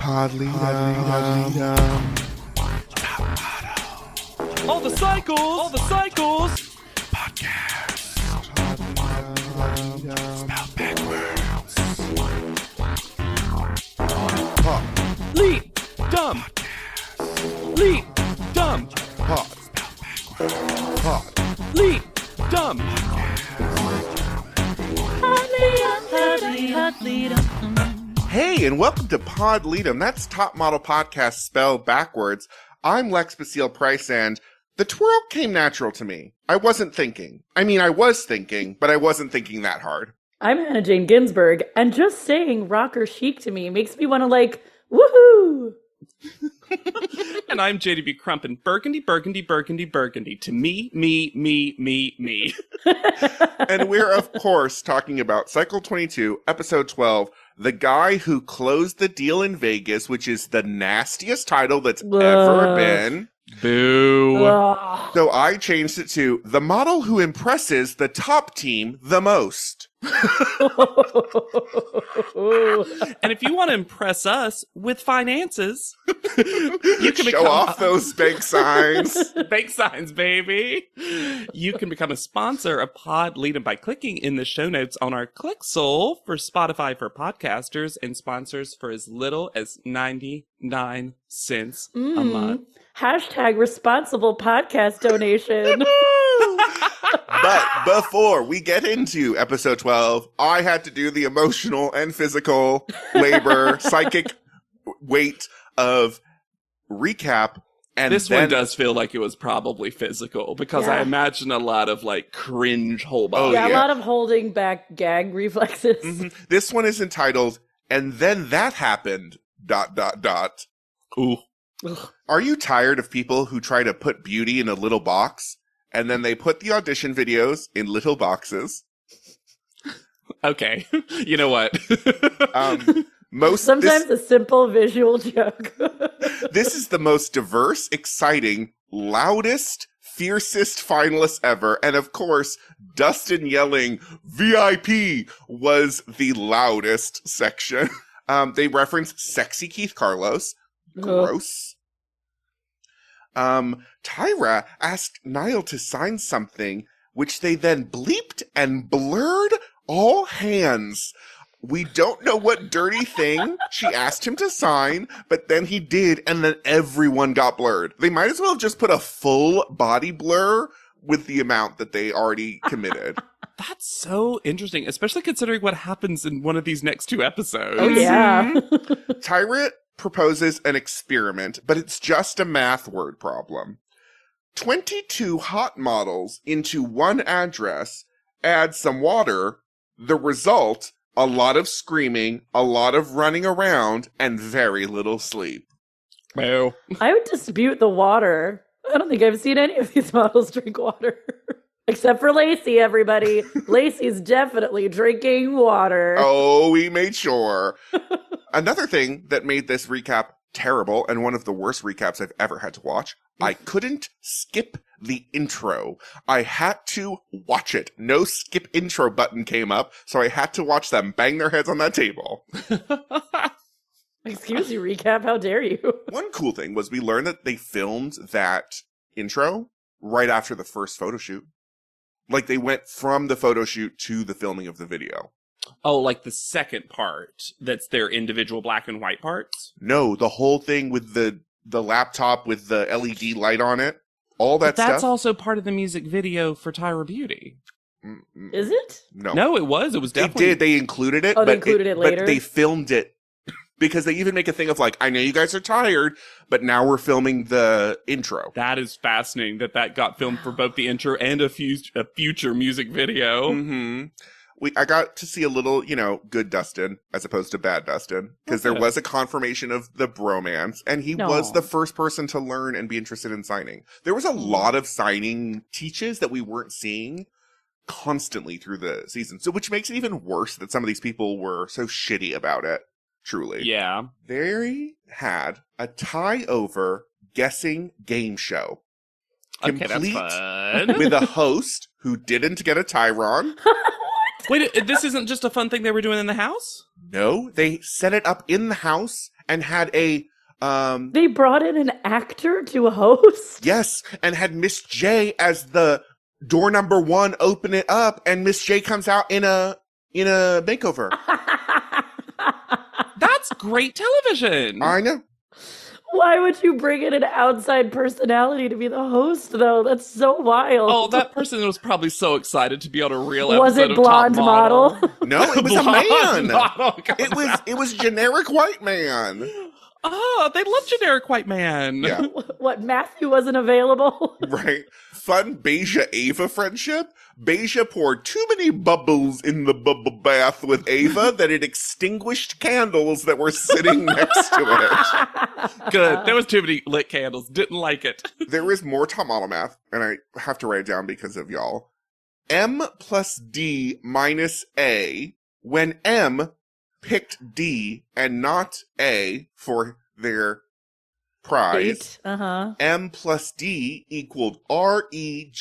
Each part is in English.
Podleadum. All the cycles. Podcast. Spell backwards. Pod. Leap, dumb. Leap, dumb. Pod. Pod. Leap, dumb. Hey, and welcome to Podleadum. That's Top Model Podcast spelled backwards. I'm Lex Basile Price, and the twirl came natural to me. I wasn't thinking. I mean, I was thinking, but I wasn't thinking that hard. I'm Hannah Jane Ginsburg, and just saying rocker chic to me makes me want to woohoo! And I'm JDB Crumpin. Burgundy. To me. And we're, of course, talking about Cycle 22, Episode 12, The Guy Who Closed the Deal in Vegas, which is the nastiest title that's ever been. Boo. Ugh. So I changed it to The Model Who Impresses the Top Team the Most. And if you want to impress us with finances, you can Show off those bank signs. bank signs, baby. You can become a sponsor of Podleadum by clicking in the show notes on our ClickSoul for Spotify for podcasters and sponsors for as little as 99 cents a month. Hashtag responsible podcast donation. But before we get into episode 12, I had to do the emotional and physical labor, psychic weight of recap. And This then, one does feel like it was probably physical because I Yeah. imagine a lot of cringe whole body. Oh, Yeah, yeah. a lot of holding back gag reflexes. Mhm. This one is entitled, And Then That Happened, ... Ooh. Are you tired of people who try to put beauty in a little box, and then they put the audition videos in little boxes? Okay. You know what? Sometimes a simple visual joke. This is the most diverse, exciting, loudest, fiercest finalist ever. And of course, Dustin yelling VIP was the loudest section. They reference sexy Keith Carlos. Gross. Tyra asked Niall to sign something, which they then bleeped and blurred all hands. We don't know what dirty thing she asked him to sign, but then he did, and then everyone got blurred. They might as well have just put a full body blur with the amount that they already committed. That's so interesting, especially considering what happens in one of these next two episodes. Oh, yeah. Tyra proposes an experiment, but it's just a math word problem. 22 hot models into one address, add some water. The result, a lot of screaming, a lot of running around, and very little sleep. Boo. I would dispute the water. I don't think I've seen any of these models drink water. Except for Lacey, everybody. Lacey's definitely drinking water. Oh, we made sure. Another thing that made this recap terrible, and one of the worst recaps I've ever had to watch, I couldn't skip the intro. I had to watch it. No skip intro button came up, so I had to watch them bang their heads on that table. Excuse you, recap. How dare you? One cool thing was we learned that they filmed that intro right after the first photo shoot. Like, they went from the photo shoot to the filming of the video. Oh, like the second part that's their individual black and white parts? No, the whole thing with the laptop with the LED light on it. All that But that's stuff. also part of the music video for Tyra Beauty. Is it? No. No, it was. It was They definitely... did. They included it. Oh, they but included it later? But they filmed it. Because they even make a thing of I know you guys are tired, but now we're filming the intro. That is fascinating that got filmed for both the intro and a future music video. Mm-hmm. I got to see a little, good Dustin as opposed to bad Dustin. Because there was a confirmation of the bromance. And he was Aw. the first person to learn and be interested in signing. There was a lot of signing teaches that we weren't seeing constantly through the season. So which makes it even worse that some of these people were so shitty about it. Truly. Yeah. They had a tie-over guessing game show. Okay, that's Complete fun. with a host who didn't get a Tyron. Wait, this isn't just a fun thing they were doing in the house? No, they set it up in the house and had a They brought in an actor to host? yes, and had Miss J as the door number 1 open it up, and Miss J comes out in a makeover. That's great television. I know. Why would you bring in an outside personality to be the host, though? That's so wild. Oh, that person was probably so excited to be on a real Was episode it of Top blonde model? No, it was a Blonde man. model. It was generic white man. Oh, they love generic white man. Yeah. What, Matthew wasn't available? Right. Fun Beja Ava friendship. Beja poured too many bubbles in the bubble bath with Ava that it extinguished candles that were sitting next to it. Good. There was too many lit candles. Didn't like it. There is more top model math, and I have to write it down because of y'all. M plus D minus A when M picked D and not A for their prize. Uh-huh. M plus D equaled REGRET.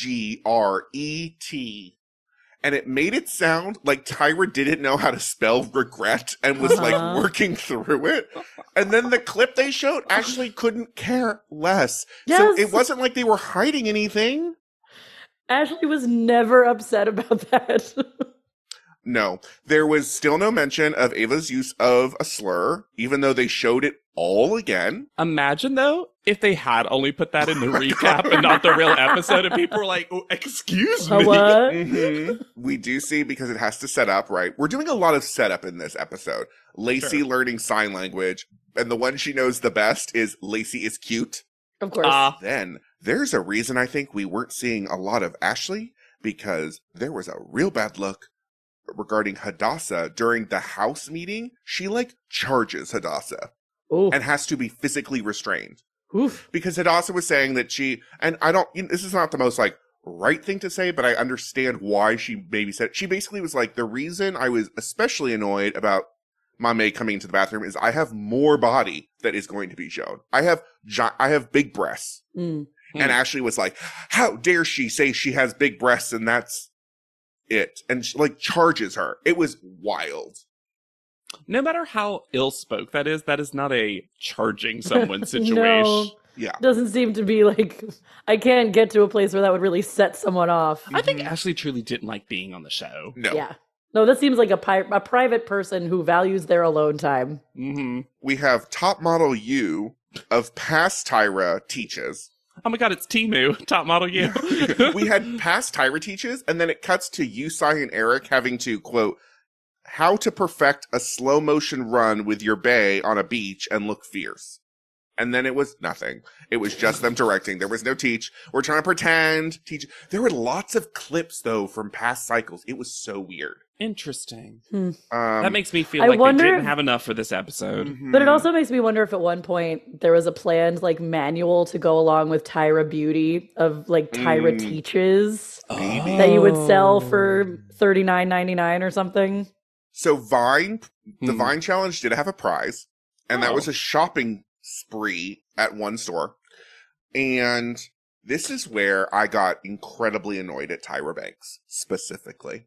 And it made it sound like Tyra didn't know how to spell regret and was like working through it. And then the clip they showed actually couldn't care less. Yes. So it wasn't like they were hiding anything. Ashley was never upset about that. No, there was still no mention of Ava's use of a slur, even though they showed it all again. Imagine, though, if they had only put that in the recap and not the real episode, and people were like, oh, excuse me. What? Mm-hmm. We do see, because it has to set up, right? We're doing a lot of setup in this episode. Lacey learning sign language, and the one she knows the best is Lacey is cute. Of course. Then, there's a reason I think we weren't seeing a lot of Ashley, because there was a real bad look regarding Hadassah during the house meeting. She, charges Hadassah. Ooh. And has to be physically restrained. Oof. Because Hadassah was saying that and I don't, this is not the most, right thing to say, but I understand why she maybe said it. She basically was like, the reason I was especially annoyed about Mame coming into the bathroom is I have more body that is going to be shown. I have big breasts. Mm. And Ashley was like, how dare she say she has big breasts and that's it. And she, charges her. It was wild. No matter how ill-spoke that is not a charging someone situation. No. Yeah. Doesn't seem to be I can't get to a place where that would really set someone off. I think Ashley truly didn't like being on the show. No. Yeah. No, that seems like a private person who values their alone time. Mm-hmm. We have top model U of past Tyra teaches. Oh my god, it's Timu, top model you. We had past Tyra teaches, and then it cuts to Yusai and Eric having to, quote, how to perfect a slow motion run with your bae on a beach and look fierce. And then it was nothing. It was just them directing. There was no teach. We're trying to pretend. Teach. There were lots of clips, though, from past cycles. It was so weird. Interesting. That makes me feel I like wonder they didn't if- have enough for this episode. Mm-hmm. But it also makes me wonder if at one point there was a planned manual to go along with Tyra Beauty of Tyra teaches Maybe. that you would sell for $39.99 or something. So Vine, the Hmm. Vine Challenge did have a prize, and that Oh. was a shopping spree at one store. And this is where I got incredibly annoyed at Tyra Banks, specifically.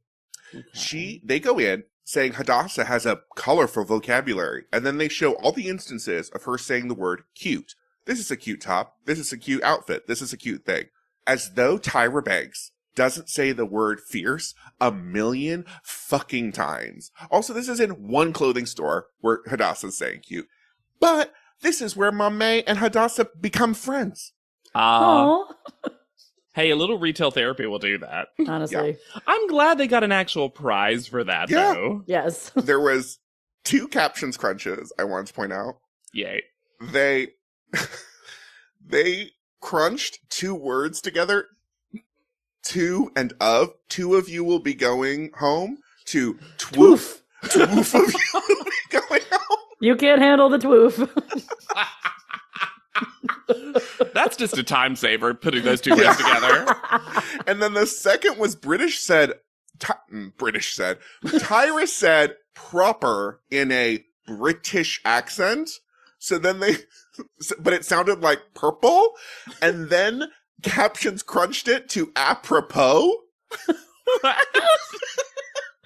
They go in saying Hadassah has a colorful vocabulary, and then they show all the instances of her saying the word cute. This is a cute top. This is a cute outfit. This is a cute thing. As though Tyra Banks doesn't say the word fierce a million fucking times. Also, this is in one clothing store where Hadassah's saying cute. But this is where Mame and Hadassah become friends. Oh, Hey, a little retail therapy will do that. honestly, I'm glad they got an actual prize for that, Yeah. though. yes. There was 2 captions crunches I wanted to point out. Yay. They crunched 2 words together. To and of. 2 of you will be going home. To twoof. Twoof of you will be going home. You can't handle the twoof. That's just a time saver, putting those two words together. And then the second was British said, Tyra said proper in a British accent. So then but it sounded like purple. And then captions crunched it to apropos.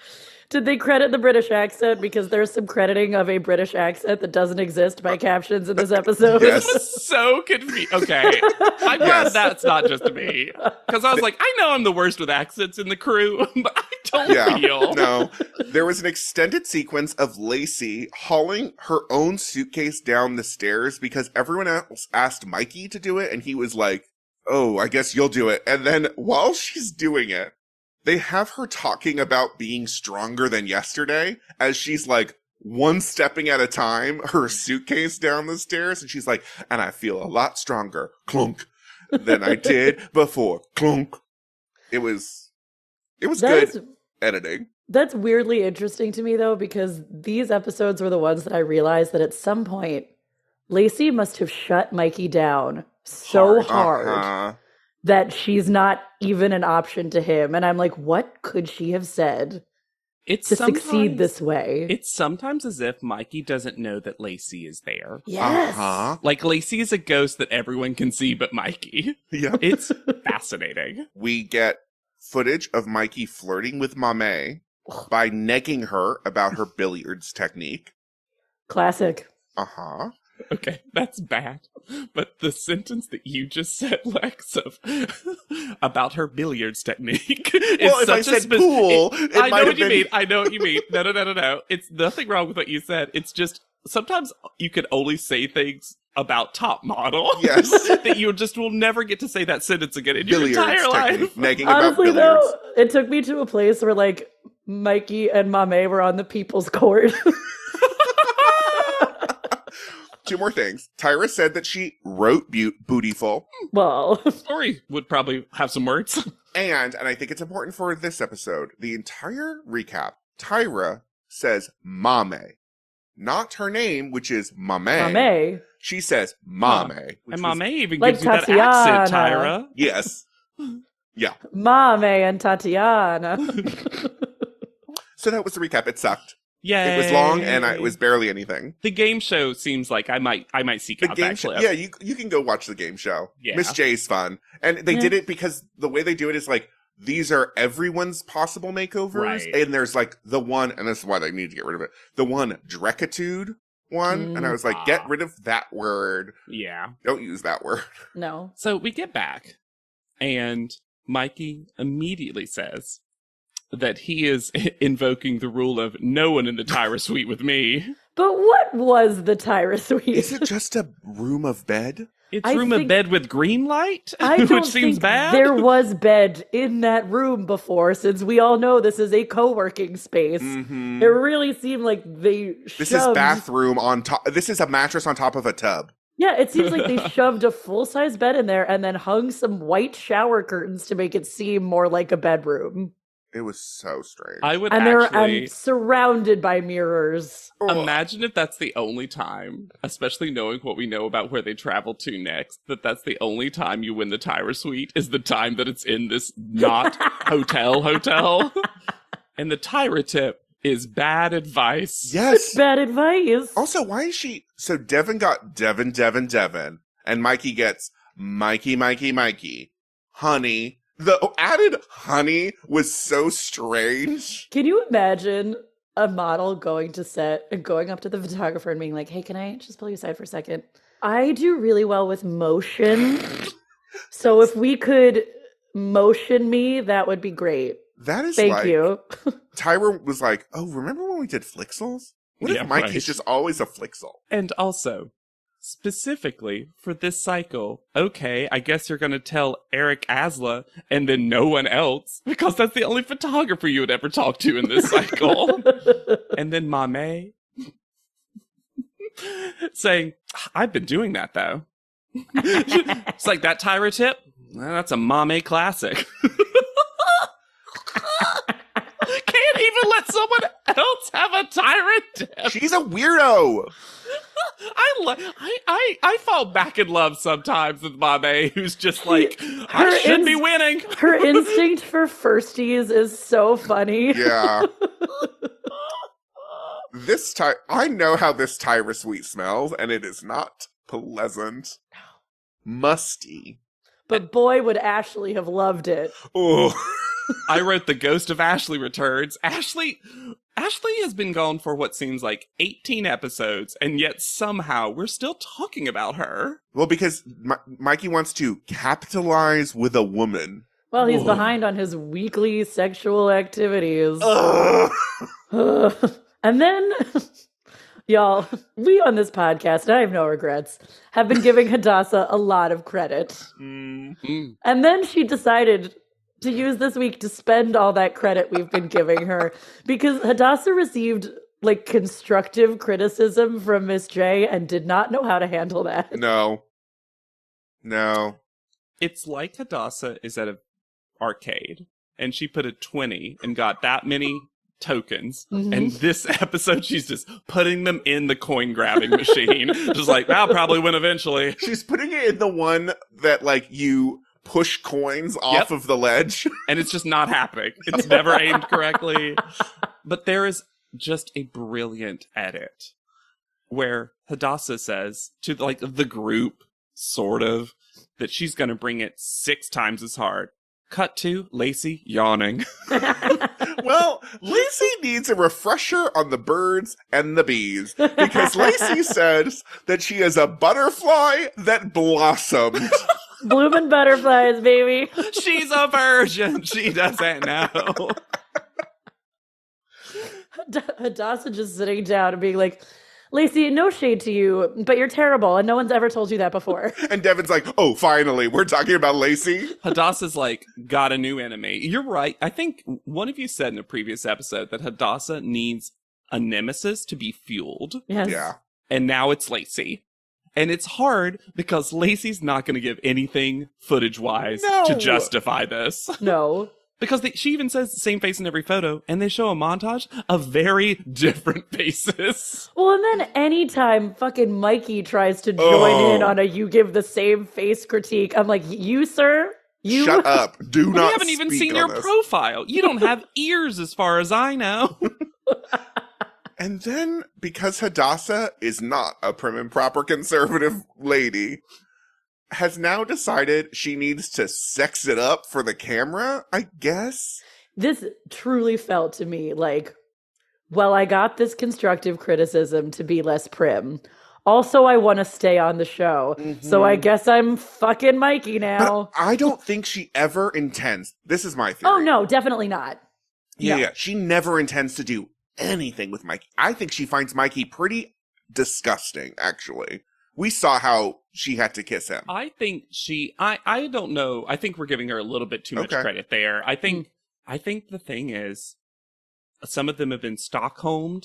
Did they credit the British accent? Because there's some crediting of a British accent that doesn't exist by captions in this episode. Yes. This was so confusing. Okay. I'm glad Yes. that's not just me. Because I was like, I know I'm the worst with accents in the crew, but I don't feel. No. There was an extended sequence of Lacey hauling her own suitcase down the stairs because everyone else asked Mikey to do it, and he was like, oh, I guess you'll do it. And then while she's doing it, they have her talking about being stronger than yesterday as she's like one stepping at a time, her suitcase down the stairs. And she's like, and I feel a lot stronger, clunk, than I did before, clunk. It was That good is- editing. That's weirdly interesting to me, though, because these episodes were the ones that I realized that at some point, Lacey must have shut Mikey down so hard Uh-huh. that she's not even an option to him. And I'm like, what could she have said It's to succeed sometimes- this way? It's sometimes as if Mikey doesn't know that Lacey is there. Yes. Uh-huh. Like, Lacey is a ghost that everyone can see but Mikey. Yeah. It's fascinating. We get footage of Mikey flirting with Mame by negging her about her billiards technique. Classic. Uh-huh. Okay, that's bad. But the sentence that you just said, Lex, of about her billiards technique is Well, if I such a said pool, it- it I know might what have you been- mean. I know what you mean. No. It's nothing wrong with what you said. It's just sometimes you can only say things about top model. Yes. that you just will never get to say that sentence again in your Billiards entire life. technique. Negging about Honestly, billiards. though, it took me to a place where, like, Mikey and Mame were on the people's court. Two more things. Tyra said that she wrote Bootyful. Well, Story would probably have some words. And I think it's important for this episode, the entire recap, Tyra says Mame. Not her name, which is Mame. Mame. She says Mame. which And was- Mame even Like gives you that accent, Tatiana. Tyra. Yes. Mame and Tatiana. So that was the recap. It sucked. Yeah. It was long and it was barely anything. The game show seems like I might seek The out game that show, clip. yeah, you can go watch the game show. Yeah. Miss J's fun, and they Yeah. did it because the way they do it is like these are everyone's possible makeovers, Right. and there's like the one, and this is why they need to get rid of it. The one Drekitude one, and I was like, get rid of that word. Yeah. Don't use that word. No. So we get back, and Mikey immediately says that he is invoking the rule of no one in the Tyra suite with me. But what was the Tyra suite? Is it just a room of bed? It's I room of think- bed with green light, I don't which seems think bad. there was bed in that room before, since we all know this is a co-working space. Mm-hmm. It really seemed like they This shoved... is bathroom on top. This is a mattress on top of a tub. Yeah, it seems like they shoved a full-size bed in there and then hung some white shower curtains to make it seem more like a bedroom. It was so strange. I would And they're actually surrounded by mirrors. Ugh. imagine if that's the only time, especially knowing what we know about where they travel to next, that's the only time you win the Tyra suite is the time that it's in this not hotel. And the Tyra tip is bad advice. Yes. Bad advice. Also, why is she... So Devin got Devin, and Mikey gets Mikey, honey. The added honey was so strange. Can you imagine a model going to set and going up to the photographer and being like, hey, can I just pull you aside for a second? I do really well with motion. So if we could motion me, that would be great. That is Thank like... you. Tyra was like, oh, remember when we did Flixels? What Yeah, if Mikey's right. just always a Flixel? And also, specifically for this cycle, okay, I guess you're going to tell Eric Asla and then no one else, because that's the only photographer you would ever talk to in this cycle. And then Mame saying, I've been doing that though. It's like that Tyra tip. That's a Mame classic. Can't even let someone else have a Tyra tip. She's a weirdo. I fall back in love sometimes with Mame, who's just like, I Her should be ins- winning. Her instinct for firsties is so funny. Yeah. I know how this Tyra suite smells, and it is not pleasant. Musty. But boy, would Ashley have loved it. Oh. I wrote The Ghost of Ashley Returns. Ashley has been gone for what seems like 18 episodes, and yet somehow we're still talking about her. Well, because Mikey wants to capitalize with a woman. Well, he's Whoa. behind on his weekly sexual activities. Ugh. And then, y'all, we on this podcast, and I have no regrets, have been giving Hadassah a lot of credit. Mm. And then she decided to use this week to spend all that credit we've been giving her because Hadassah received like constructive criticism from Miss J and did not know how to handle that. No. It's like Hadassah is at an arcade, and she put a 20 and got that many tokens. Mhm. And this episode, she's just putting them in the coin grabbing machine. Just like, I'll probably win eventually. She's putting it in the one that, like, you push coins off of the ledge. And it's just not happening. It's never aimed correctly. But there is just a brilliant edit where Hadassah says to like the group, sort of, that she's going to bring it 6 times as hard. Cut to Lacey yawning. Well, Lacey needs a refresher on the birds and the bees because Lacey says that she is a butterfly that blossomed. Blooming butterflies, baby. She's a virgin. She doesn't know. Hadassah just sitting down and being like, Lacey, no shade to you, but you're terrible, and no one's ever told you that before. And Devin's like, oh, finally, we're talking about Lacey? Hadassah's like, got a new enemy. You're right. I think one of you said in a previous episode that Hadassah needs a nemesis to be fueled. Yes. Yeah. And now it's Lacey. And it's hard because Lacey's not going to give anything footage-wise No. to justify this. No. Because she even says the same face in every photo, and they show a montage of very different faces. Well, and then anytime fucking Mikey tries to join in on a you give the same face critique, I'm like, you, sir? You? Shut up. Do We not haven't even speak seen on your this. profile. You don't have ears as far as I know. And then, because Hadassah is not a prim and proper conservative lady, has now decided she needs to sex it up for the camera, I guess? This truly felt to me like, well, I got this constructive criticism to be less prim. Also, I want to stay on the show. So I guess I'm fucking Mikey now. But I don't think she ever intends. This is my theory. Oh, no, definitely not. Yeah, No. yeah. She never intends to do anything with Mikey. I think she finds Mikey pretty disgusting, actually. We saw how she had to kiss him. I think I don't know. I think we're giving her a little bit too much Okay. credit there. I think the thing is, some of them have been Stockholmed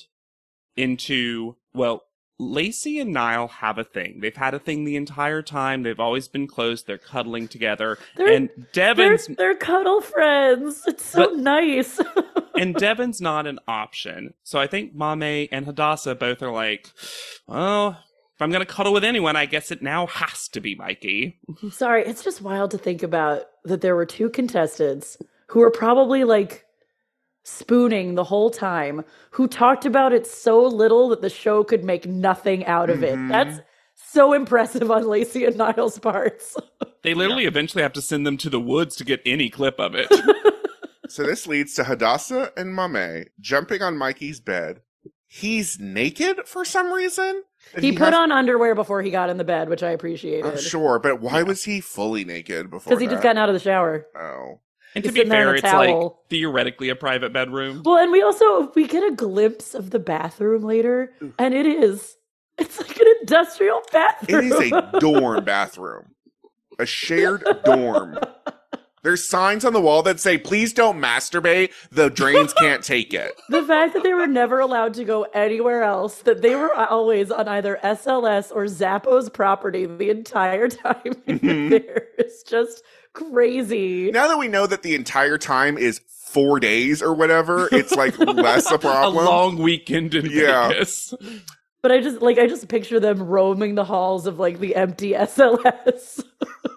into, well, Lacey and Niall have a thing. They've had a thing the entire time. They've always been close. They're cuddling together. And Devin's They're cuddle friends. It's so But- nice. and Devin's not an option. So I think Mame and Hadassah both are like, well, if I'm going to cuddle with anyone, I guess it now has to be Mikey. Sorry, it's just wild to think about that there were 2 contestants who were probably like spooning the whole time, who talked about it so little that the show could make nothing out of it. That's so impressive on Lacey and Niall's parts. They literally eventually have to send them to the woods to get any clip of it. So this leads to Hadassah and Mame jumping on Mikey's bed. He's naked for some reason? And He put has- on underwear before he got in the bed, which I appreciated. Oh, sure, but why was he fully naked before Because he just that? gotten out of the shower. Oh. And to He's be sitting there in fair, a it's like towel. theoretically a private bedroom. Well, and we get a glimpse of the bathroom later, and it's like an industrial bathroom. It is a dorm bathroom. A shared dorm. There's signs on the wall that say, please don't masturbate. The drains can't take it. The fact that they were never allowed to go anywhere else, that they were always on either SLS or Zappos property the entire time there is just crazy. Now that we know that the entire time is 4 days or whatever, it's like less a A problem. long weekend in Yeah. Vegas. But I just picture them roaming the halls of like the empty SLS.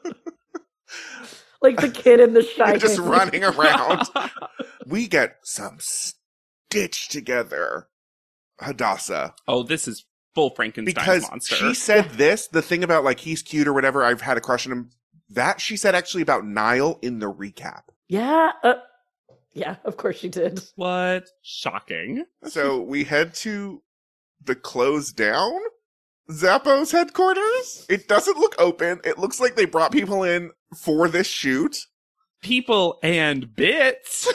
Like the kid in the Shining. Just running around. We get some stitched together Hadassah. Oh, this is full Frankenstein Because monster. she said this, the thing about like he's cute or whatever, I've had a crush on him. That she said actually about Niall in the recap. Yeah. Yeah, of course she did. What? Shocking. So we head to the closed down Zappos headquarters. It doesn't look open. It looks like they brought people in for this shoot. People and bits.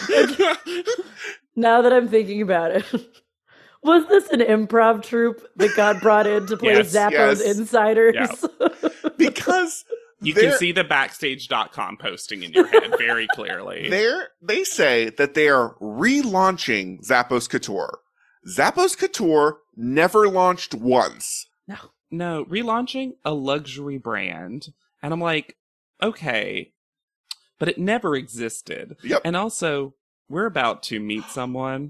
Now that I'm thinking about it, was this an improv troupe that got brought in to play Yes, Zappos yes. insiders? Yeah. Because You they're- can see the backstage.com posting in your head very clearly. they say that they are relaunching Zappos Couture. Zappos Couture never launched once. No, relaunching a luxury brand. And I'm like, okay, but it never existed. Yep. And also, we're about to meet someone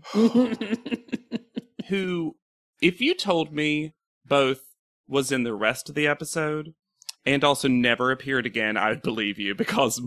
who, if you told me both was in the rest of the episode and also never appeared again, I would believe you, because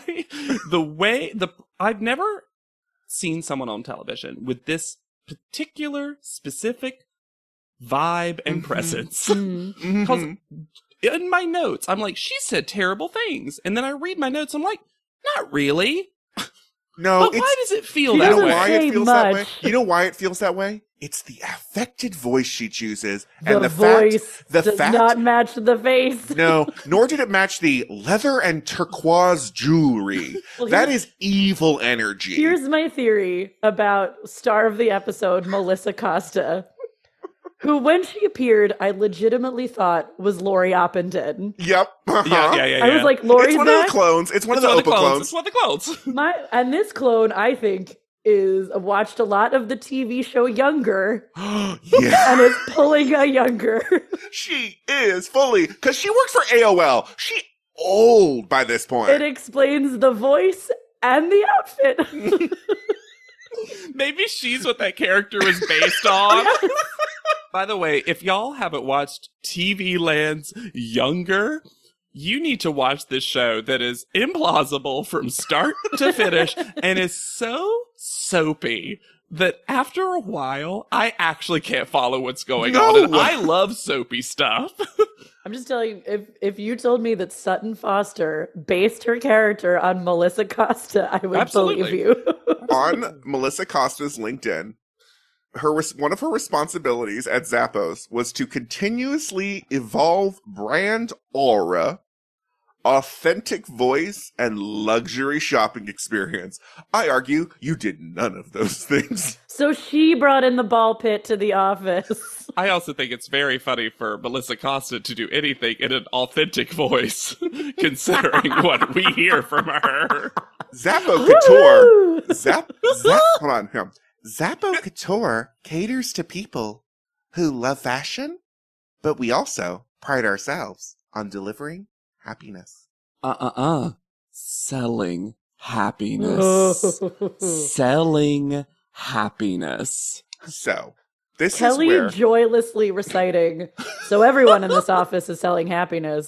I've never seen someone on television with this particular specific vibe and Mhm. presence. Mm. Because in my notes, I'm like, she said terrible things. And then I read my notes, I'm like, not really. No, But why does it feel She you that know doesn't way? why say it feels that way? much. You know why it feels that way? It's the affected voice she chooses. The And the voice the does fact- not match the face. No, nor did it match the leather and turquoise jewelry. Well, That here's- is evil energy. Here's my theory about star of the episode, Melissa Costa, who, when she appeared, I legitimately thought was Lori Oppenden. Yep. Uh-huh. Yeah. I was like, Lori's It's one of back? the clones. It's one It's of the one of the Opal clones. clones. It's one of the clones. And this clone, I think, is watched a lot of the TV show Younger Yeah, and is pulling a Younger. she is fully, because she worked for AOL. She old by this point. It explains the voice and the outfit. Maybe she's what that character was based on. By the way, if y'all haven't watched TV Land's Younger, you need to watch this show that is implausible from start to finish and is so soapy that after a while, I actually can't follow what's going on. And No. I love soapy stuff. I'm just telling you, if you told me that Sutton Foster based her character on Melissa Costa, I would Absolutely. believe you. On Melissa Costa's LinkedIn, one of her responsibilities at Zappos was to continuously evolve brand aura, authentic voice, and luxury shopping experience. I argue you did none of those things. So she brought in the ball pit to the office. I also think it's very funny for Melissa Costa to do anything in an authentic voice, considering what we hear from her. Zappo Couture. Woo! Hold on. Here. Zappo Couture caters to people who love fashion, but we also pride ourselves on delivering happiness. Selling happiness. Selling happiness. So, this Kelly is where... joylessly reciting, so everyone in this office is selling happiness.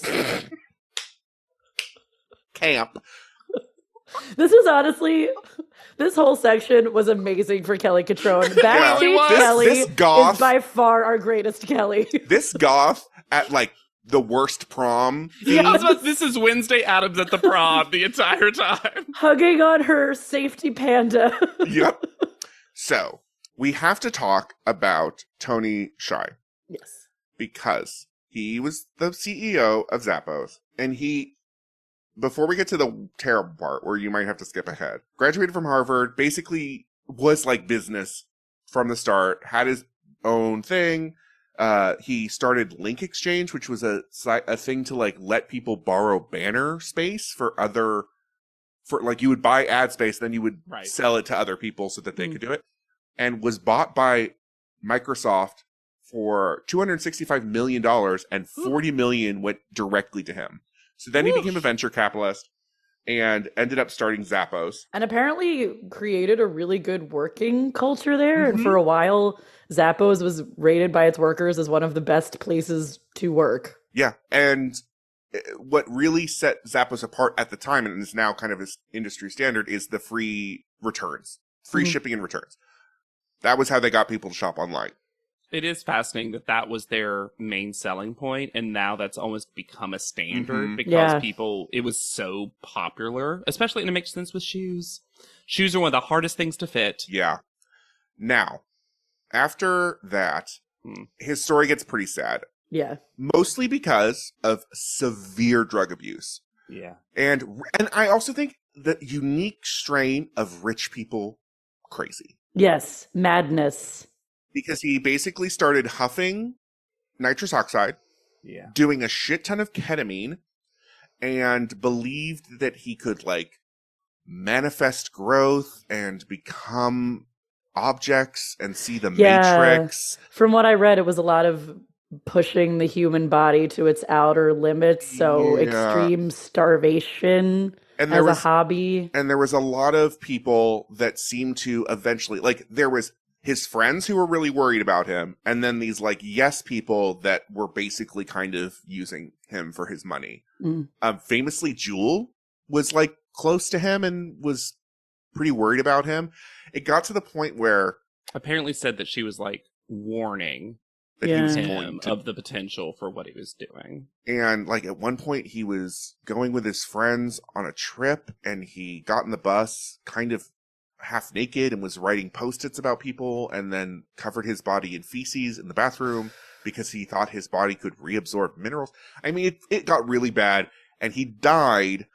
Camp. This was honestly, this whole section was amazing for Kelly Catrone. Backstage was. Kelly This goth- is by far our greatest Kelly. This goth at, like, the worst prom. This is Wednesday Addams at the prom the entire time. Hugging on her safety panda. Yep. So, we have to talk about Tony Shy, Yes. because he was the CEO of Zappos, and before we get to the terrible part where you might have to skip ahead, graduated from Harvard, basically was like business from the start, had his own thing. He started Link Exchange, which was a thing to like let people borrow banner space for like you would buy ad space, then you would Right. sell it to other people so that they could do it, and was bought by Microsoft for $265 million, and $40 million went directly to him. So then he Whoosh. became a venture capitalist and ended up starting Zappos. And apparently created a really good working culture there. And Mhm. for a while, Zappos was rated by its workers as one of the best places to work. Yeah, and what really set Zappos apart at the time, and is now kind of his industry standard, is the free returns, free Mhm. shipping and returns. That was how they got people to shop online. It is fascinating that that was their main selling point, and now that's almost become a standard Mhm. because Yeah. it was so popular, especially, and it makes sense with shoes. Shoes are one of the hardest things to fit. Yeah. Now, after that, his story gets pretty sad. Yeah. Mostly because of severe drug abuse. Yeah. And I also think the unique strain of rich people crazy. Yes. Madness. Because he basically started huffing nitrous oxide, Yeah. doing a shit ton of ketamine, and believed that he could, like, manifest growth and become objects and see the Yeah. matrix. From what I read, it was a lot of pushing the human body to its outer limits. So Yeah. extreme starvation And as a hobby. And there was a lot of people that seemed to eventually, like, there was his friends who were really worried about him, and then these, like, yes people that were basically kind of using him for his money. Mm. Famously, Jewel was, like, close to him and was pretty worried about him. It got to the point where Apparently said that she was like warning that he was Yeah. going him to, of the potential for what he was doing. and, like, at one point he was going with his friends on a trip, and he got in the bus kind of half naked and was writing post-its about people, and then covered his body in feces in the bathroom because he thought his body could reabsorb minerals. I mean, it got really bad, and he died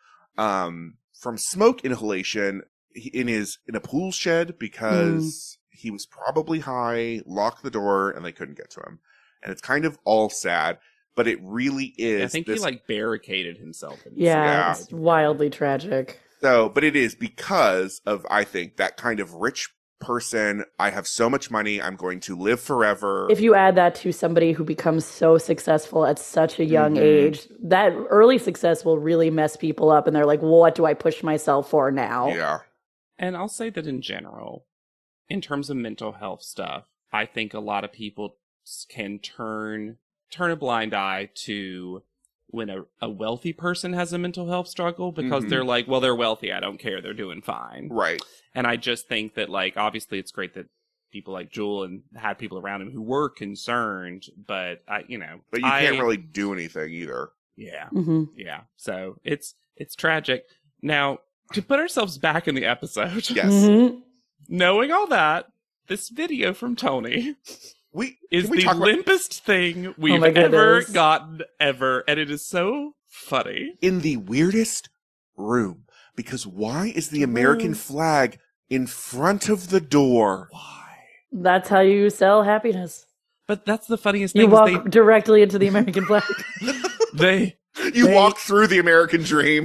from smoke inhalation in a pool shed because he was probably high, locked the door, and they couldn't get to him. And it's kind of all sad, but it really is. I think he like barricaded himself. Yeah, Yeah. it's wildly tragic. But it is because of, I think, that kind of rich person. I have so much money. I'm going to live forever. If you add that to somebody who becomes so successful at such a young Mhm. age, that early success will really mess people up. And they're like, what do I push myself for now? Yeah. And I'll say that in general, in terms of mental health stuff, I think a lot of people can turn a blind eye to when a wealthy person has a mental health struggle because Mhm. they're like, well, they're wealthy. I don't care. They're doing fine. Right. And I just think that, like, obviously it's great that people like Jewel and had people around him who were concerned, but But you can't really do anything either. Yeah. Hmm. Yeah. So it's tragic. Now, to put ourselves back in the episode, Yes. Hmm. knowing all that, this video from Tony is Can we the talk about limpest thing we've my ever goodness. gotten ever. And it is so funny. in the weirdest room? Because why is the American flag in front of the door? Why? That's how you sell happiness. But that's the funniest You thing. walk directly into the American flag. They You They- walk through the American dream.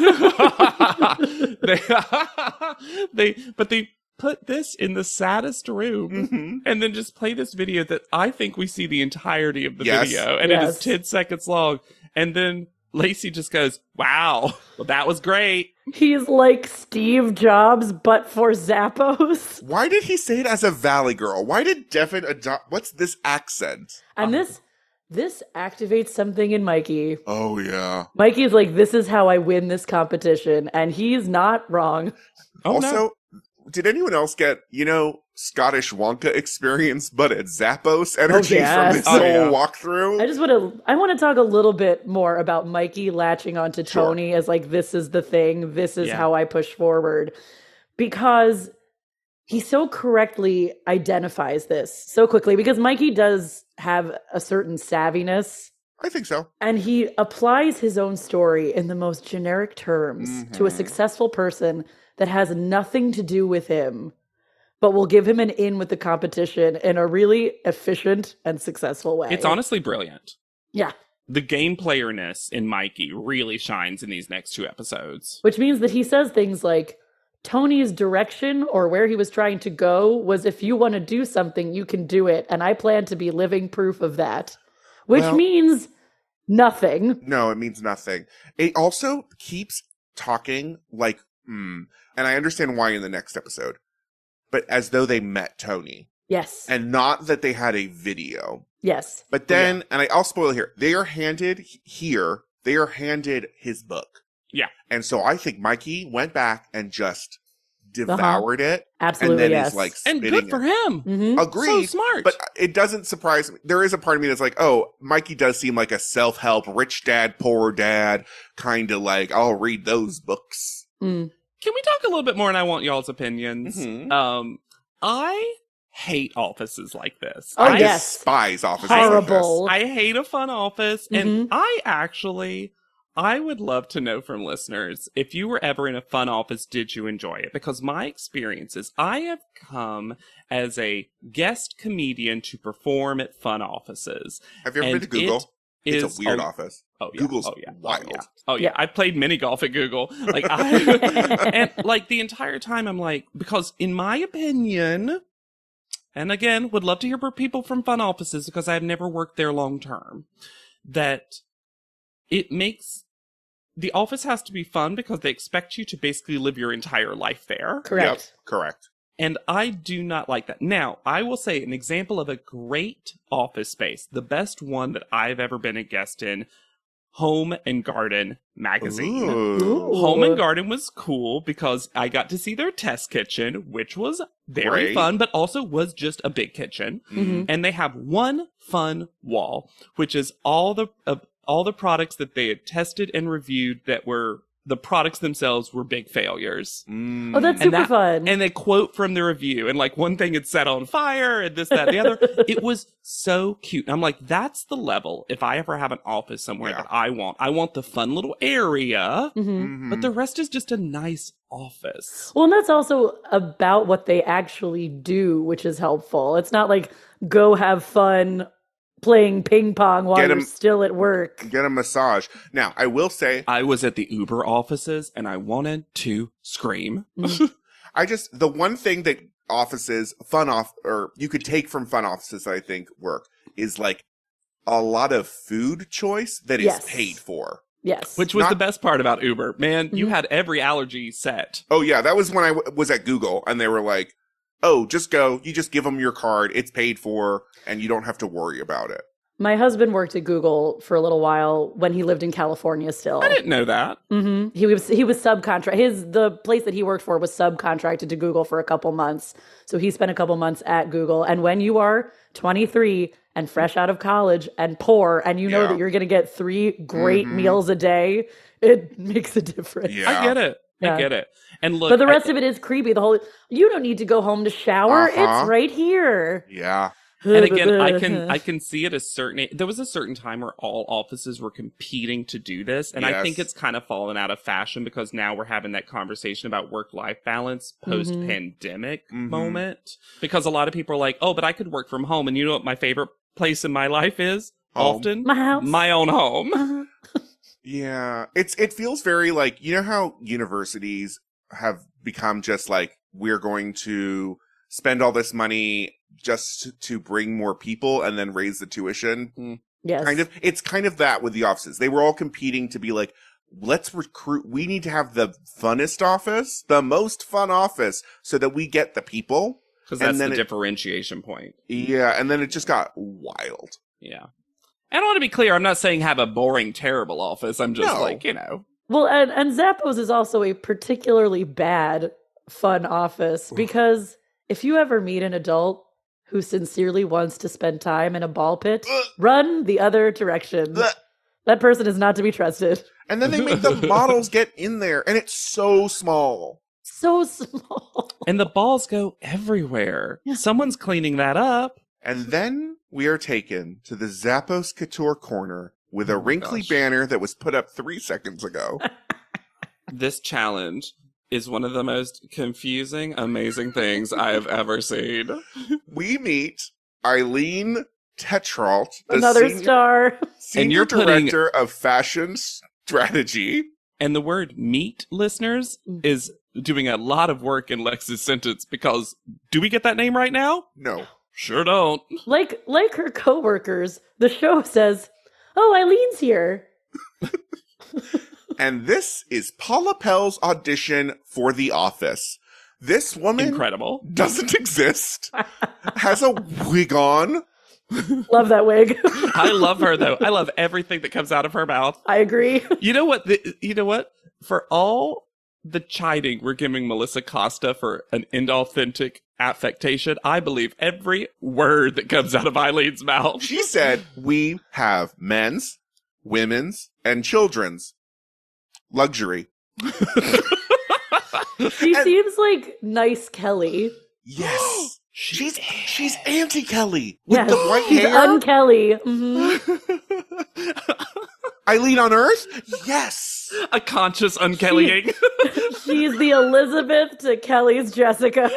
Uh-huh. they put this in the saddest room Mm-hmm. and then just play this video that I think we see the entirety of the Yes. video, and it is Yes. 10 seconds long, and then Lacey just goes, wow, well, that was great. He's like Steve Jobs, but for Zappos. Why did he say it as a Valley girl? Why did Devin adopt? What's this accent? And this activates something in Mikey. Oh yeah. Mikey's like, this is how I win this competition. And he's not wrong. Oh, also, no. did anyone else get Scottish Wonka experience, but at Zappos energy yes. from this Oh, whole yeah. walkthrough? I want to talk a little bit more about Mikey latching onto Sure. Tony as like, this is the thing. This is Yeah. how I push forward. Because he so correctly identifies this so quickly, because Mikey does have a certain savviness. I think so. And he applies his own story in the most generic terms to a Mhm. successful person that has nothing to do with him, but will give him an in with the competition in a really efficient and successful way. It's honestly brilliant. Yeah. The game playerness in Mikey really shines in these next two episodes. Which means that he says things like, Tony's direction or where he was trying to go was, if you want to do something, you can do it. And I plan to be living proof of that. Which Well- means nothing. No, it means nothing. It also keeps talking like, and I understand why in the next episode, but as though they met Tony, Yes. and not that they had a video. Yes. But then, and I'll spoil here, they are handed his book. Yeah. And so I think Mikey went back and just devoured it. Absolutely, and then yes. is like And spitting good for it. him. Mhm. So Agreed. smart. But it doesn't surprise me. There is a part of me that's like, oh, Mikey does seem like a self-help, rich dad, poor dad, kind of like, I'll read those books. Mm. Can we talk a little bit more, and I want y'all's opinions? Mhm. I hate offices like this. Oh, I yes. despise offices like this. Horrible. I hate a fun office, and Mhm. I would love to know from listeners, if you were ever in a fun office, did you enjoy it? Because my experience is I have come as a guest comedian to perform at fun offices. Have you ever been And to Google? it It's is a weird oh, office. Oh yeah, Google's oh, yeah. wild. Oh yeah. Oh yeah. Yeah. I played mini golf at Google. Like and like the entire time I'm like, because in my opinion, and again, would love to hear from people from fun offices because I've never worked there long term, that it makes the office has to be fun because they expect you to basically live your entire life there. Correct. Yep, correct. And I do not like that. Now, I will say an example of a great office space, the best one that I've ever been a guest in, Home and Garden magazine. Ooh. Home and Garden was cool because I got to see their test kitchen, which was very Great. fun, but also was just a big kitchen. Mhm. And they have one fun wall, which is all the products that they had tested and reviewed that were the products themselves were big failures. Mm. Oh, that's And super fun. And they quote from the review, and like one thing had set on fire, and this, that, and the other. It was so cute. And I'm like, that's the level. If I ever have an office somewhere Yeah. that I want the fun little area, Mhm. Mhm. but the rest is just a nice office. Well, and that's also about what they actually do, which is helpful. It's not like go have fun playing ping pong while Get you're 'em- still at work. Get a massage. Now, I will say, I was at the Uber offices, and I wanted to scream. the one thing that offices, or you could take from fun offices that I think work is like a lot of food choice that is Yes. paid for. Yes. Which was Not- the best part about Uber. Man, you Mhm. had every allergy set. Oh yeah, that was when I was at Google and they were like, oh, just go. You just give them your card. It's paid for and you don't have to worry about it. My husband worked at Google for a little while when he lived in California still. I didn't know that. Hmm. He was subcontract. The place that he worked for was subcontracted to Google for a couple months. So he spent a couple months at Google. And when you are 23 and fresh out of college and poor, and you know Yeah. that you're going to get 3 great Mhm. meals a day, it makes a difference. Yeah. I get it. Yeah. I get it. And look, But the rest of it is creepy. You don't need to go home to shower. Uh-huh. It's right here. Yeah. and again, I can see it a certain. There was a certain time where all offices were competing to do this, and I think Yes. it's kind of fallen out of fashion because now we're having that conversation about work-life balance post-pandemic Mhm. moment. Because a lot of people are like, "Oh, but I could work from home," and you know what my favorite place in my life is? Home. Often My house. my own home. Uh-huh. Yeah. It feels very like, you know how universities have become just like, we're going to spend all this money just to bring more people and then raise the tuition. Yes. It's kind of that with the offices. They were all competing to be like, let's recruit, we need to have the funnest office, the most fun office so that we get the people. Because And that's then the it- differentiation point. Yeah. And then it just got wild. Yeah. And I want to be clear, I'm not saying have a boring, terrible office. I'm just No. like, you know. Well, and Zappos is also a particularly bad fun office because if you ever meet an adult who sincerely wants to spend time in a ball pit, Ugh. run the other direction. Ugh. That person is not to be trusted. And then they make the models get in there and it's so small. So small. And the balls go everywhere. Yeah. Someone's cleaning that up. And then we are taken to the Zappos Couture corner with a Oh my wrinkly gosh. banner that was put up 3 seconds ago. This challenge is one of the most confusing, amazing things I have ever seen. We meet Eileen Tetrault, the Another senior, star. senior you're putting- director of fashion strategy. And the word meat, listeners, is doing a lot of work in Lex's sentence because do we get that name right now? No. Sure don't. Like her coworkers, the show says, "Oh, Eileen's here." And this is Paula Pell's audition for The Office. This woman Incredible. doesn't exist, has a wig on. Love that wig. I love her though. I love everything that comes out of her mouth. I agree. You know what? You know what? For all the chiding we're giving Melissa Costa for an inauthentic affectation, I believe every word that comes out of Eileen's mouth. She said, we have men's, women's, and children's luxury. She seems like nice Kelly. Yes. She's Auntie Kelly with the white she's hair. Un-Kelly. Mm-hmm. Eileen on Earth? Yes. A conscious unkellying. She's the Elizabeth to Kelly's Jessica.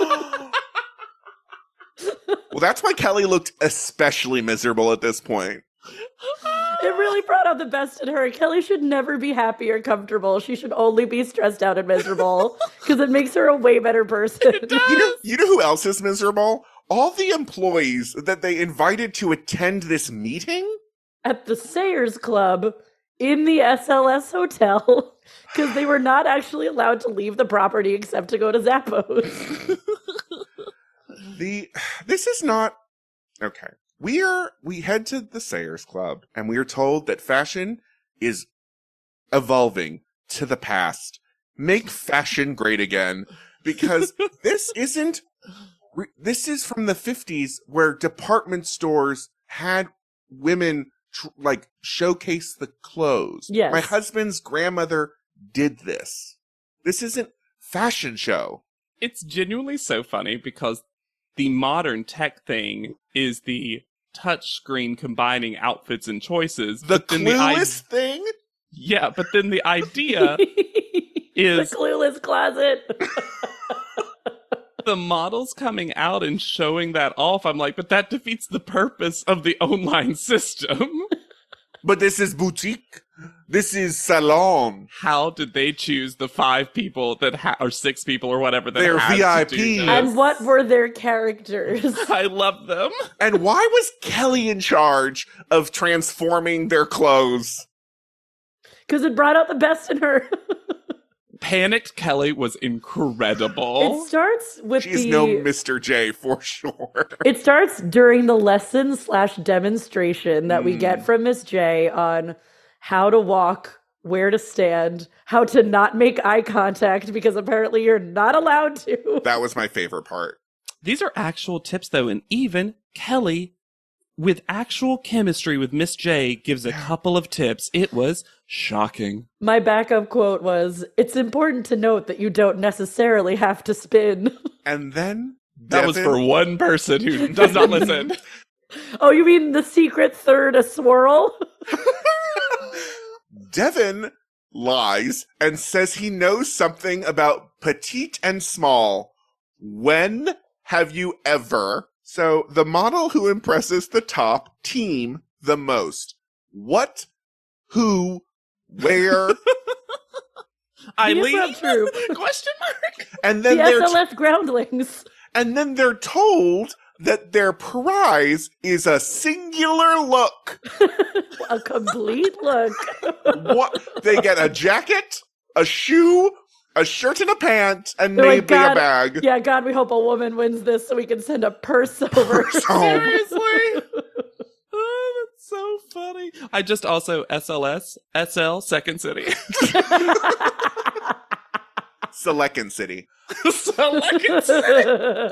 Well, that's why Kelly looked especially miserable at this point. It really brought out the best in her. Kelly should never be happy or comfortable. She should only be stressed out and miserable because it makes her a way better person. You know who else is miserable? All the employees that they invited to attend this meeting? At the Sayers Club in the SLS hotel because they were not actually allowed to leave the property except to go to Zappos. This is not okay. We head to the Sayers Club and we are told that fashion is evolving to the past. Make fashion great again, because this is from the 50s where department stores had women showcase the clothes. Yes. My husband's grandmother did this. This isn't fashion show. It's genuinely so funny because the modern tech thing is the touch screen combining outfits and choices. The but then Clueless thing? Yeah, but then the idea is the Clueless closet. the models coming out and showing that off. I'm like, but that defeats the purpose of the online system. But this is boutique. This is salon. How did they choose the 5 people that or 6 people or whatever that They're had to do VIPs. this? And what were their characters? I love them. And why was Kelly in charge of transforming their clothes? Because it brought out the best in her. Panicked Kelly was incredible. It starts with She's no Mr. J for sure. It starts during the lesson/demonstration that we get from Miss J on how to walk, where to stand, how to not make eye contact because apparently you're not allowed to. That was my favorite part. These are actual tips, though, and even Kelly, with actual chemistry with Miss J, gives a couple of tips. It was shocking. My backup quote was, "It's important to note that you don't necessarily have to spin." And then That was for one person who does not listen. Oh, you mean the secret third, a swirl? Devin lies and says he knows something about petite and small. When have you ever? So the model who impresses the top team the most. What? Who? Where? Eileen? That's not true. Question mark? And The then SLS groundlings. and then they're told that their prize is a singular look. A complete look. What? They get a jacket, a shoe, a shirt and a pant, and They're maybe like, God, a bag. Yeah, God, we hope a woman wins this so we can send a purse over. Seriously? Oh, that's so funny. I just also SL, Second City. Selecan City. Second City.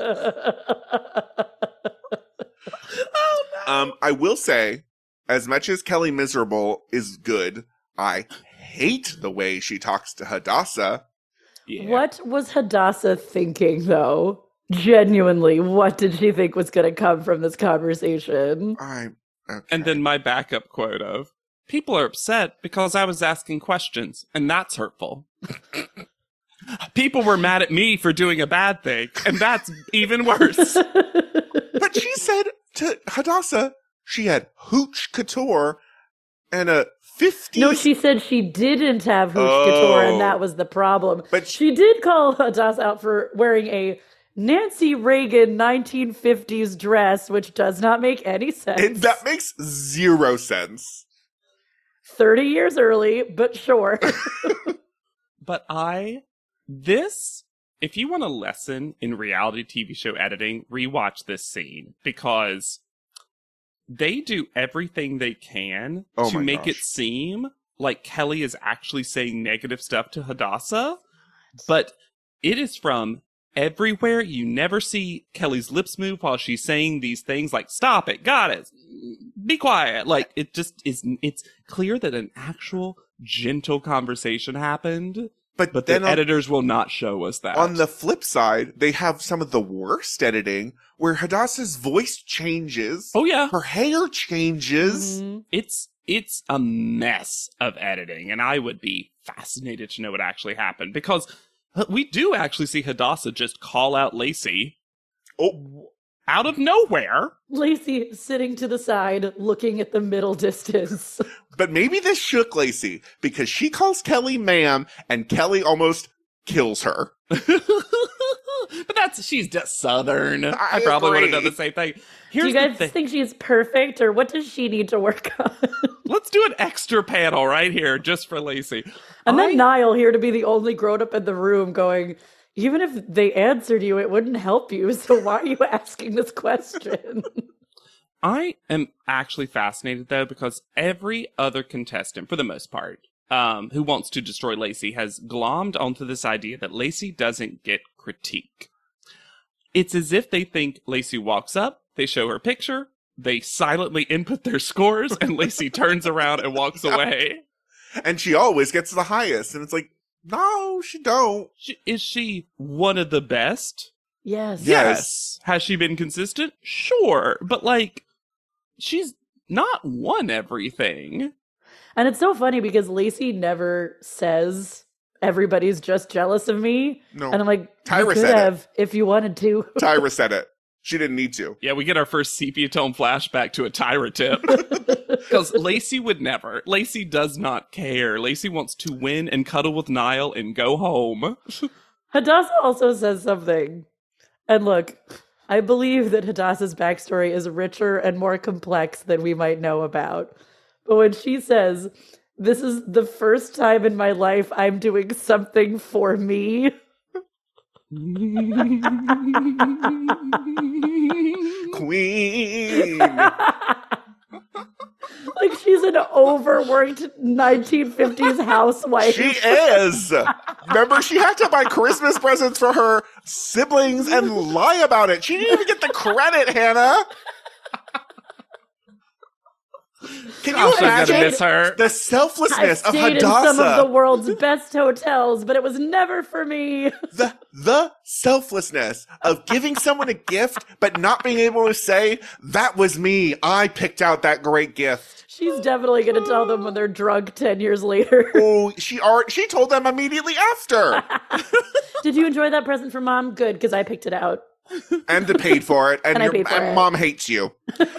Oh, no. I will say, as much as Kelly Miserable is good, I hate the way she talks to Hadassah. Yeah. What was Hadassah thinking, though? Genuinely, what did she think was going to come from this conversation? Okay. And then my backup quote of, people are upset because I was asking questions, and that's hurtful. People were mad at me for doing a bad thing, and that's even worse. But she said to Hadassah, she had hooch couture and a 50s. No, she said she didn't have hooch couture, and that was the problem. But she did call Hadassah out for wearing a Nancy Reagan 1950s dress, which does not make any sense. That makes 0 sense. 30 years early, but sure. But if you want a lesson in reality TV show editing, rewatch this scene, because they do everything they can to make it seem like Kelly is actually saying negative stuff to Hadassah. But it is from everywhere. You never see Kelly's lips move while she's saying these things like, stop it, got it, be quiet. Like, it just is, it's clear that an actual gentle conversation happened. But then the editors will not show us that. On the flip side, they have some of the worst editing where Hadassah's voice changes. Oh, yeah. Her hair changes. Mm-hmm. It's a mess of editing, and I would be fascinated to know what actually happened, because we do actually see Hadassah just call out Lacey. Oh, out of nowhere. Lacey sitting to the side, looking at the middle distance. but maybe this shook Lacey because she calls Kelly ma'am and Kelly almost kills her. But she's just Southern. I probably would have done the same thing. Do you guys think she's perfect, or what does she need to work on? Let's do an extra panel right here just for Lacey. And then Niall here to be the only grown-up in the room going, even if they answered you, it wouldn't help you, so why are you asking this question? I am actually fascinated, though, because every other contestant, for the most part, who wants to destroy Lacey has glommed onto this idea that Lacey doesn't get critique. It's as if they think Lacey walks up, they show her picture, they silently input their scores, and Lacey turns around and walks away. And she always gets the highest, and it's like, no, she don't. Is she one of the best? Yes. Yes. Has she been consistent? Sure. But, like, she's not won everything. And it's so funny because Lacey never says, everybody's just jealous of me. No. And I'm like, Tyra you could said have if you wanted to. Tyra said it. She didn't need to. Yeah, we get our first sepia tone flashback to a Tyra tip. Because Lacey would never. Lacey does not care. Lacey wants to win and cuddle with Niall and go home. Hadassah also says something. And look, I believe that Hadassah's backstory is richer and more complex than we might know about. But when she says, this is the first time in my life I'm doing something for me. Queen. Like she's an overworked 1950s housewife. She is. Remember, she had to buy Christmas presents for her siblings and lie about it. She didn't even get the credit, Hannah. Can you I'm gonna imagine miss her. the selflessness I of stayed in some of the Hadassah? world's best hotels, but it was never for me. The selflessness of giving someone a gift, but not being able to say, that was me. I picked out that great gift. She's definitely going to tell them when they're drunk 10 years later. Oh, she told them immediately after. Did you enjoy that present from Mom? Good, because I picked it out. And paid for it. And, And I paid for it. Mom hates you.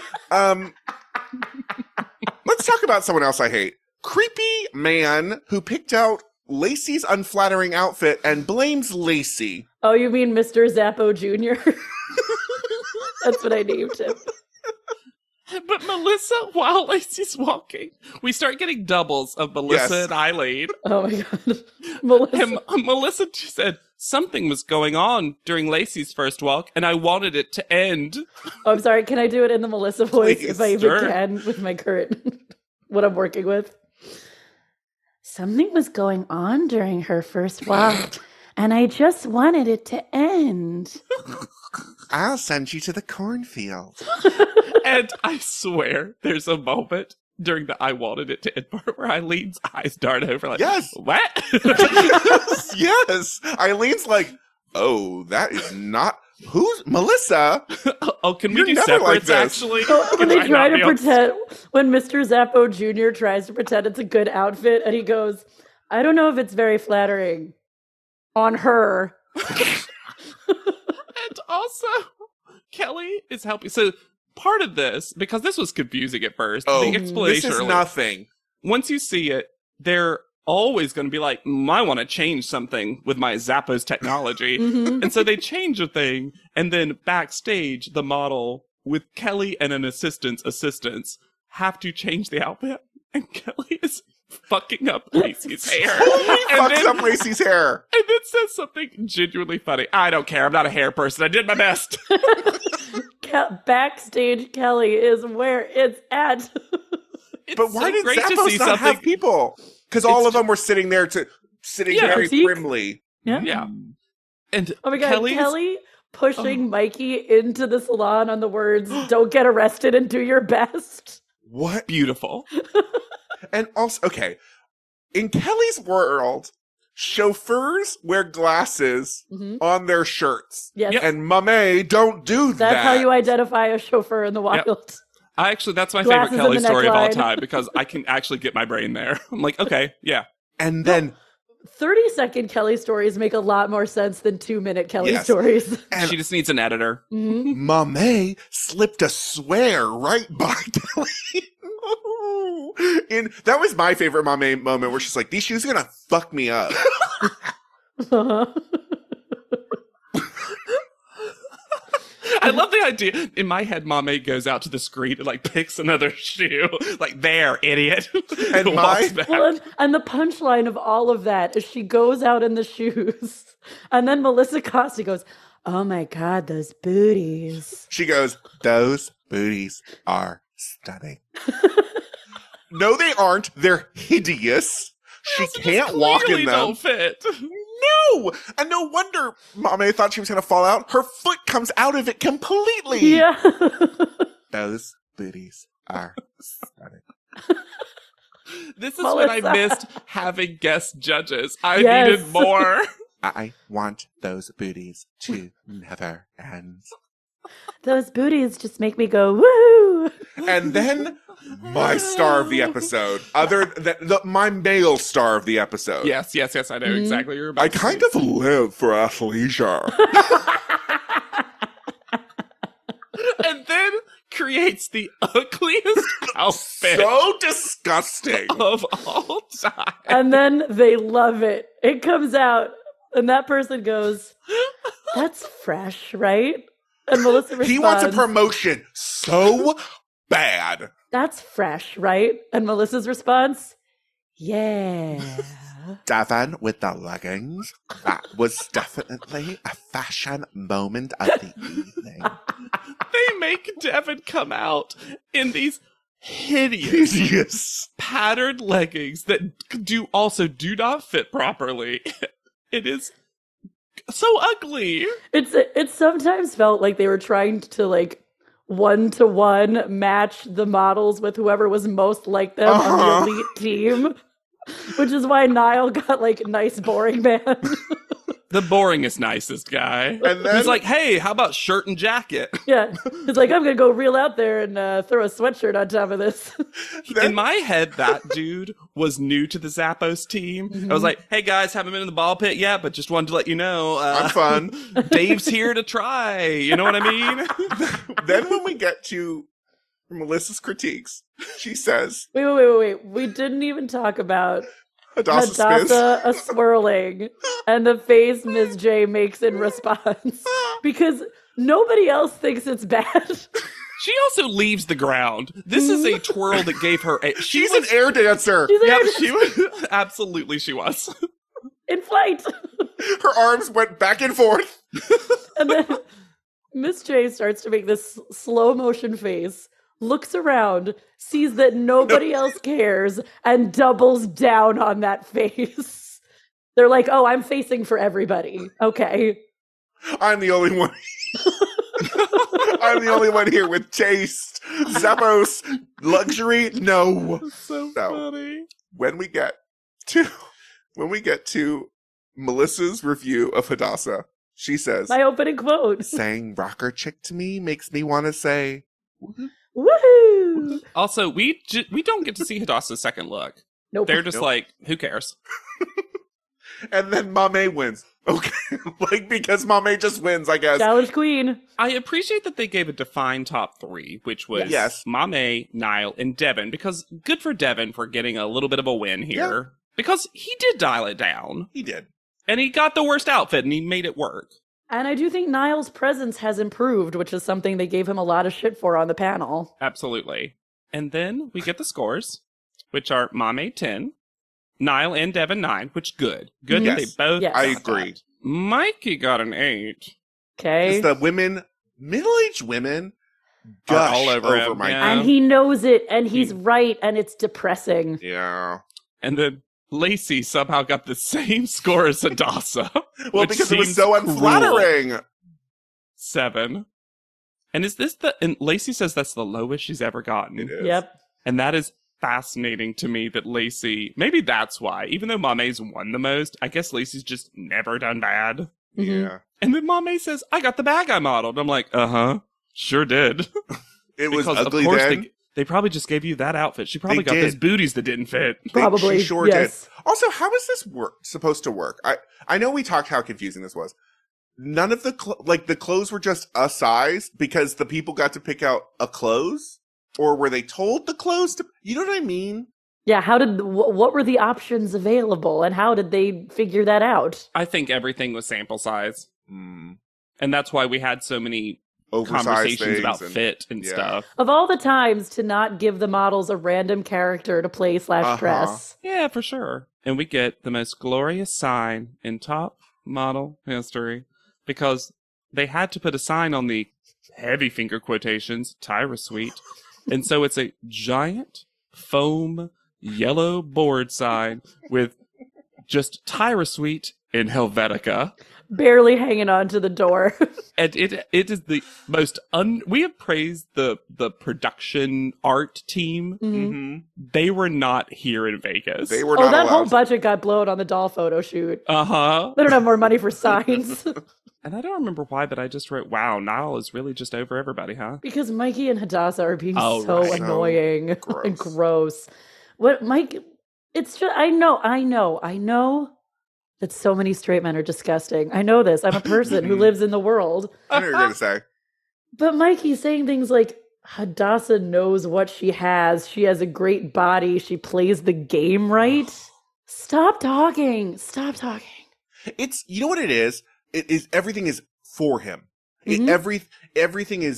Let's talk about someone else I hate. Creepy man who picked out Lacey's unflattering outfit and blames Lacey. Oh, you mean Mr. Zappo Jr.? That's what I named him. But Melissa, while Lacey's walking, we start getting doubles of Melissa Yes. and Eileen. Oh my God. Melissa. And Melissa said something was going on during Lacey's first walk, and I wanted it to end. Oh, I'm sorry. Can I do it in the Melissa voice Please, if I even sure. can with my current, what I'm working with? Something was going on during her first walk, and I just wanted it to end. I'll send you to the cornfield. And I swear, there's a moment during the I wanted it to end part where Eileen's eyes dart over like, Yes. what? Yes. Eileen's like, oh, that is not... Who's... Melissa? Oh, can we You're do never like separates, this. actually? When Can they I try not to be on- pretend, when Mr. Zappo Jr. tries to pretend it's a good outfit, and he goes, I don't know if it's very flattering on her. And also, Kelly is helping. So part of this, because this was confusing at first, Oh, the explanation this is earlier, nothing. once you see it, they're always going to be like, I want to change something with my Zappos technology. Mhm. And so they change a thing, and then backstage, the model with Kelly and an assistant's have to change the outfit, and Kelly is fucking up Lacey's hair. and Fucks then, up Lacey's hair. and then says something genuinely funny. I don't care. I'm not a hair person. I did my best. Backstage Kelly is where it's at. It's But why so did great to see Zappos not something. have people? Because all It's of them were sitting there, sitting Yeah, very critique. primly. Yeah. Yeah. And Oh my God, Kelly's- Kelly pushing Mikey into the salon on the words, "Don't get arrested and do your best." What? beautiful. And also, okay, in Kelly's world, chauffeurs wear glasses Mhm. on their shirts. Yes. And Mame, don't do that. That's how you identify a chauffeur in the wild. That's my Glasses favorite Kelly and the story of all neckline. time because I can actually get my brain there. I'm like, okay, yeah. And then 30-second Kelly stories make a lot more sense than 2-minute Kelly Yes. stories. And She just needs an editor. Mhm. Mame slipped a swear right by Kelly. That was my favorite Mame moment where she's like, these shoes are gonna fuck me up. I love the idea. In my head, Mame goes out to the street and like picks another shoe. Like, there, idiot. And walks back. Well, and the punchline of all of that is she goes out in the shoes, and then Melissa Costa goes, "Oh my God, those booties." She goes, those booties are stunning. No, they aren't. They're hideous. She Also just can't walk in clearly them. don't fit. No! And no wonder Mame thought she was going to fall out. Her foot comes out of it completely. Yeah. Those booties are stunning. This is when I Melissa. missed having guest judges. I Yes. needed more. I want those booties to never end. Those booties just make me go, woo! And then my star of the episode, other than my male star of the episode. Yes, I know Mhm. exactly what you're about I to kind say. of live for athleisure. And then creates the ugliest outfit So disgusting. of all time. And then they love it. It comes out, and that person goes, "That's fresh, right?" And Melissa responds, He wants a promotion so bad. "That's fresh, right?" And Melissa's response, "Yeah." Devon with the leggings. That was definitely a fashion moment of the evening. They make Devin come out in these hideous Hideous. patterned leggings that do not fit properly. It is so ugly. It sometimes felt like they were trying to like 1-to-1 match the models with whoever was most like them on the elite team. Which is why Niall got like nice boring man. The boringest, nicest guy. And then He's like, hey, how about shirt and jacket? Yeah. It's like, I'm going to go real out there and throw a sweatshirt on top of this. In my head, that dude was new to the Zappos team. I was like, hey guys, haven't been in the ball pit yet, but just wanted to let you know. I'm fun. Dave's here to try. You know what I mean? Then when we get to Melissa's critiques, she says, Wait. We didn't even talk about Hadassah spins. Hadassah a swirling and the face Ms. J makes in response. Because nobody else thinks it's bad. She also leaves the ground. This is a twirl that gave her a... She's an air dancer. She's Yep, like, she was... Absolutely, she was. in flight. Her arms went back and forth. And then Miss J starts to make this slow motion face, looks around, sees that nobody else cares, and doubles down on that face. They're like, oh, I'm facing for everybody. Okay. I'm the only one. I'm the only one here with taste. Zappos luxury, no. So No. funny. When we get to Melissa's review of Hadassah, she says, My opening quote. saying rocker chick to me makes me want to say, Woohoo! Also, we don't get to see Hadassah's second look. Nope. They're just Nope. like, who cares? and then Mame wins. Okay. Like, because Mame just wins, I guess. Challenge Queen. I appreciate that they gave a defined top three, which was Yes. Mame, Niall, and Devin, because good for Devin for getting a little bit of a win here. Because he did dial it down. He did. And he got the worst outfit and he made it work. And I do think Niall's presence has improved, which is something they gave him a lot of shit for on the panel. Absolutely. And then we get the scores, which are Mame 10, Niall and Devin 9, which good. Good that Yes. they both Yes. I got agree. that. Mikey got an 8. Okay. Because the women, middle-aged women, Are gush all over him, Mikey. yeah. And he knows it, and he's right, and it's depressing. Yeah. And then Lacey somehow got the same score as Hadassah. Well, Which because it was seems so cruel. unflattering. 7. And is this and Lacey says that's the lowest she's ever gotten. It is. Yep. And that is fascinating to me that Lacey, maybe that's why, even though Mame's won the most, I guess Lacey's just never done bad. Yeah. And then Mame says, I got the bag I modeled. I'm like, sure did. It was Because ugly of course then. they probably just gave you that outfit. She probably They got those did. booties that didn't fit. Probably, She sure yes. did. Also, how is this supposed to work? I know we talked how confusing this was. None of the the clothes were just a size because the people got to pick out a clothes, or were they told the clothes to? You know what I mean? Yeah, what were the options available and how did they figure that out? I think everything was sample size. And that's why we had so many Oversized conversations things about and- fit and yeah. stuff. Of all the times to not give the models a random character to play / dress. Yeah, for sure. And we get the most glorious sign in top model history because they had to put a sign on the heavy finger quotations, Tyra Suite. And so it's a giant foam yellow board sign with just Tyra Suite in Helvetica. Barely hanging on to the door. And it is the most we have praised the production art team. Mm-hmm. They were not here in Vegas. They were Oh, not that whole allowed. budget got blown on the doll photo shoot. Uh-huh. They don't have more money for signs. And I don't remember why, but I just wrote, wow, Niall is really just over everybody, huh? Because Mikey and Hadassah are being Oh, so right. annoying So and gross. gross. What Mike? It's just I know that so many straight men are disgusting. I know this. I'm a person who lives in the world. I know what you're gonna say. But Mikey's saying things like Hadassah knows what she has. She has a great body. She plays the game right. Stop talking. Stop talking. It's you know what it is. It is everything is for him. Mhm. Everything is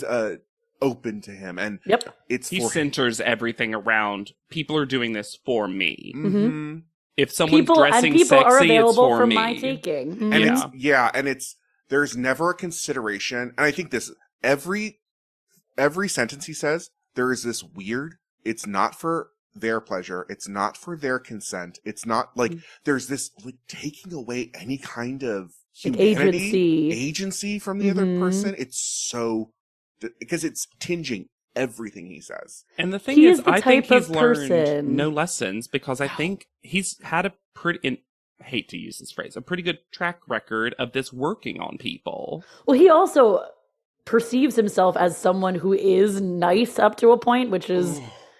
open to him, and Yep. it's He for him. centers everything around, people are doing this for me. Mhm. If someone's People dressing are sexy, it's available for for me. my taking. Mhm. And Yeah. it's there's never a consideration, and I think this every sentence he says there is this weird. It's not for their pleasure. It's not for their consent. It's not like there's this like taking away any kind of Like humanity, agency. agency from the other Mhm. person. It's so because it's tinging everything he says. And the thing He is, is the I think type he's of learned person- no lessons because I think he's had a pretty, I hate to use this phrase, a pretty good track record of this working on people. Well, he also perceives himself as someone who is nice up to a point, which is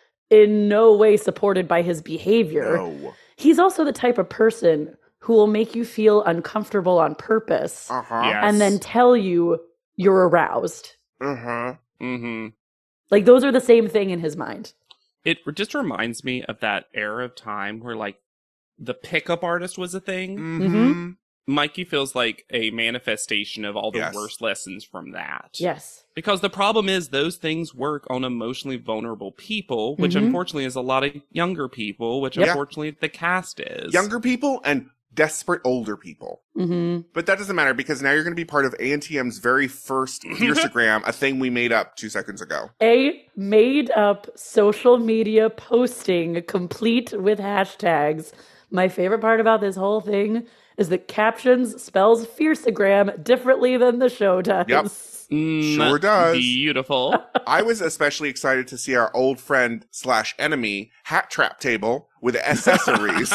in no way supported by his behavior. No. He's also the type of person who will make you feel uncomfortable on purpose Uh-huh. Yes. and then tell you you're aroused. Uh-huh. Mm-hmm. Like those are the same thing in his mind. It just reminds me of that era of time where like the pickup artist was a thing. Mm-hmm. Mikey feels like a manifestation of all the Yes. worst lessons from that. Yes. Because the problem is those things work on emotionally vulnerable people, which Mhm. unfortunately is a lot of younger people, which Yep. unfortunately the cast is. Younger people and desperate older people. Hmm. But that doesn't matter because now you're going to be part of ANTM's very first Fierceagram, a thing we made up 2 seconds ago. A made up social media posting complete with hashtags. My favorite part about this whole thing is that captions spells Fierceagram differently than the show does. Yep. Sure does. Beautiful. I was especially excited to see our old friend / enemy Hat Trap Table with accessories.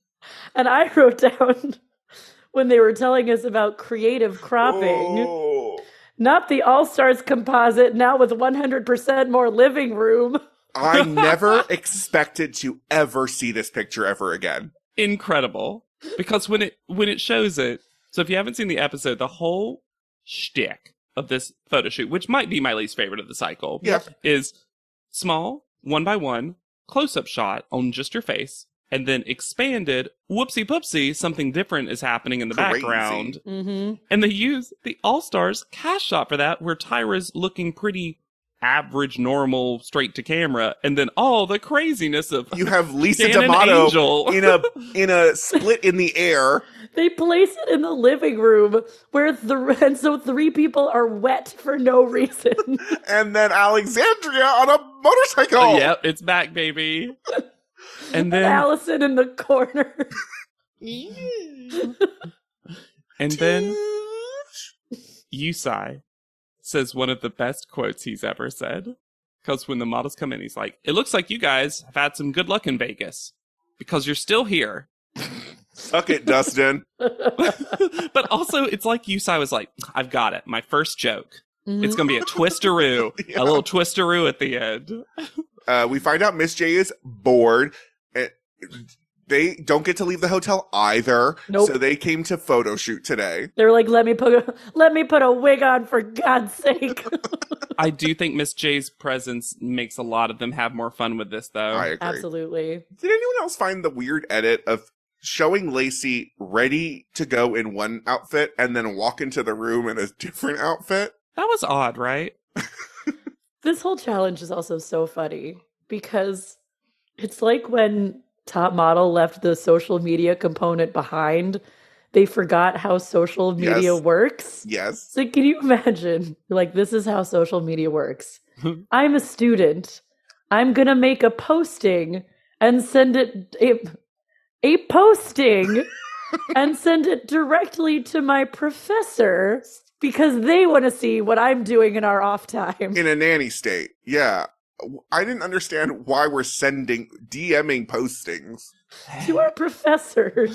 And I wrote down when they were telling us about creative cropping, Oh. not the All Stars composite, now with 100% more living room. I never expected to ever see this picture ever again. Incredible. Because when it shows it, so if you haven't seen the episode, the whole shtick of this photo shoot, which might be my least favorite of the cycle, Yeah. is small, 1 by 1, close-up shot on just your face, and then expanded, whoopsie poopsie, something different is happening in the Crazy. background. Mm-hmm. And they use the All-Stars cast shot for that, where Tyra's looking pretty average, normal, straight to camera, and then all the craziness of You have Lisa Dan and D'Amato Angel. in a split in the air. They place it in the living room where and so 3 people are wet for no reason. And then Alexandria on a motorcycle. Yep, it's back, baby. And then Allison in the corner. And then Yusai says one of the best quotes he's ever said. Because when the models come in, he's like, "It looks like you guys have had some good luck in Vegas. Because you're still here." Suck it, Dustin. But also, it's like Yusai was like, "I've got it. My first joke. It's going to be a twisteroo. Yeah. A little twisteroo at the end." We find out Miss J is bored. They don't get to leave the hotel either. Nope. So they came to photo shoot today. They were like, let me put a wig on for God's sake. I do think Miss J's presence makes a lot of them have more fun with this, though. I agree. Absolutely. Did anyone else find the weird edit of showing Lacey ready to go in one outfit and then walk into the room in a different outfit? That was odd, right? This whole challenge is also so funny because it's like when Top Model left the social media component behind. They forgot how social media Yes. works. Yes. So can you imagine? Like, this is how social media works. I'm a student. I'm going to make a posting and send it a posting and send it directly to my professor because they want to see what I'm doing in our off time. In a nanny state. Yeah. I didn't understand why we're DMing postings. To our professors.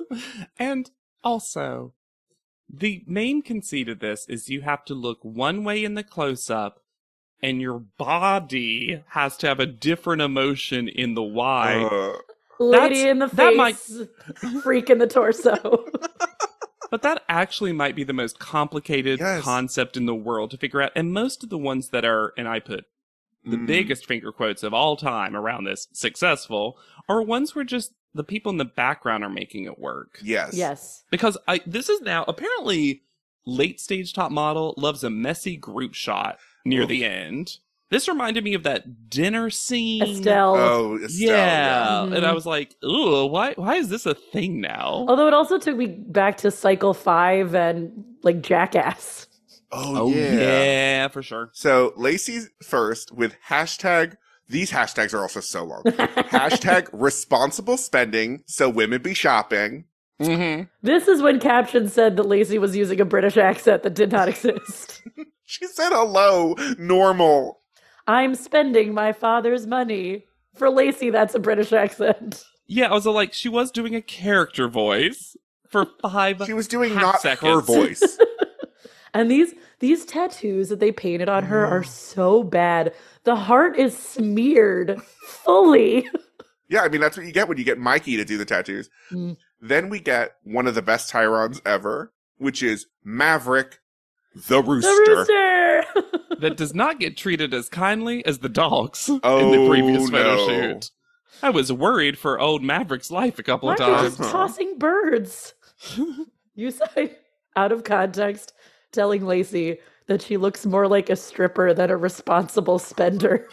And also, the main conceit of this is you have to look one way in the close-up, and your body has to have a different emotion in the Y. Lady in the that face, freak in the torso. But that actually might be the most complicated Yes. concept in the world to figure out. And most of the ones that are, and I put the biggest finger quotes of all time around this, successful, are ones where just the people in the background are making it work. Yes. Yes. Because this is now, apparently, late stage Top Model loves a messy group shot near Oof. the end. This reminded me of that dinner scene. Estelle. Oh, Estelle, Yeah. yeah. And I was like, ooh, why is this a thing now? Although it also took me back to Cycle 5 and, like, Jackass. Oh, yeah. For sure. So Lacey's first with hashtag, these hashtags are also so long. Hashtag responsible spending so women be shopping. Mm-hmm. This is when Caption said that Lacey was using a British accent that did not exist. She said hello, normal. I'm spending my father's money. For Lacey, that's a British accent. Yeah, I was like, she was doing a character voice for 5 She was doing half not seconds. her voice. And these tattoos that they painted on her are so bad. The heart is smeared fully. Yeah, I mean, that's what you get when you get Mikey to do the tattoos. Mm. Then we get one of the best Tyrons ever, which is Maverick the Rooster. The rooster! That does not get treated as kindly as the dogs Oh, in the previous photo no. shoot. I was worried for old Maverick's life a couple Why of are you times. just tossing birds? You say, out of context, telling Lacey that she looks more like a stripper than a responsible spender.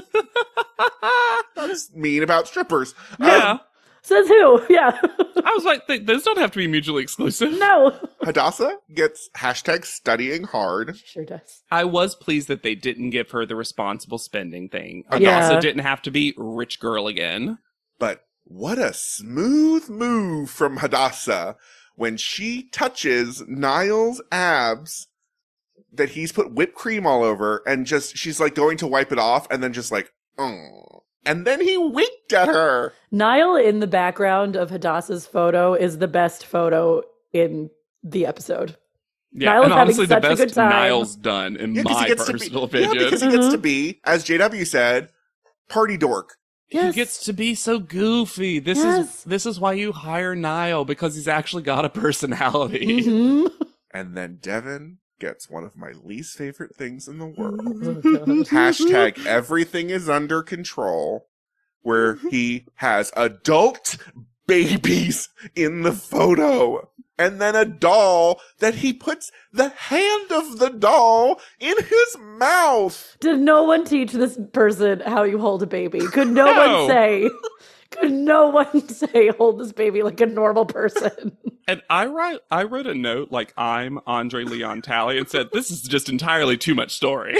That's mean about strippers. Yeah. Says who? Yeah. I was like, those don't have to be mutually exclusive. No. Hadassah gets hashtag studying hard. Sure does. I was pleased that they didn't give her the responsible spending thing. Yeah. Also didn't have to be rich girl again. But what a smooth move from Hadassah when she touches Niall's abs that he's put whipped cream all over and just, she's like going to wipe it off and then just like, oh. And then he winked at her. Niall in the background of Hadassah's photo is the best photo in the episode. Yeah, Niall's and having honestly, the such a good best time. Niall's done, in Yeah, 'cause my he gets to personal be, yeah, opinion. because he gets to be, as JW said, party dork. Yes. He gets to be so goofy. Yes. This is why you hire Niall, because he's actually got a personality. Mhm. And then Devin gets one of my least favorite things in the world. Oh, God. Hashtag everything is under control, where he has adult babies in the photo. And then a doll that he puts the hand of the doll in his mouth. Did no one teach this person how you hold a baby? Could no No. one say? Could no one say hold this baby like a normal person? And I wrote a note like I'm Andre Leon Talley and said, this is just entirely too much story.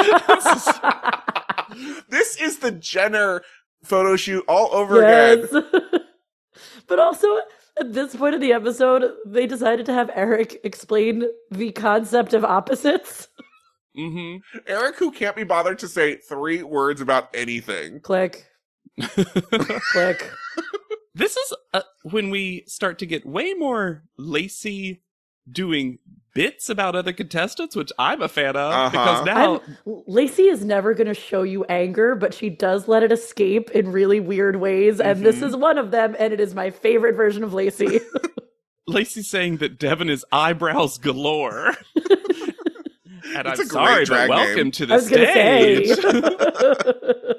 This is the Jenner photo shoot all over again. Yes. But also, At this point of the episode, they decided to have Eric explain the concept of opposites. Mm-hmm. Eric, who can't be bothered to say 3 words about anything. Click. Click. This is when we start to get way more Lacey doing bits about other contestants, which I'm a fan of. Because now... Lacey is never going to show you anger, but she does let it escape in really weird ways, and this is one of them, and it is my favorite version of Lacey. Lacey's saying that Devin is eyebrows galore. And It's I'm a great sorry, but drag welcome name. to I the was going to stage. say.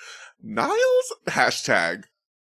Niall's hashtag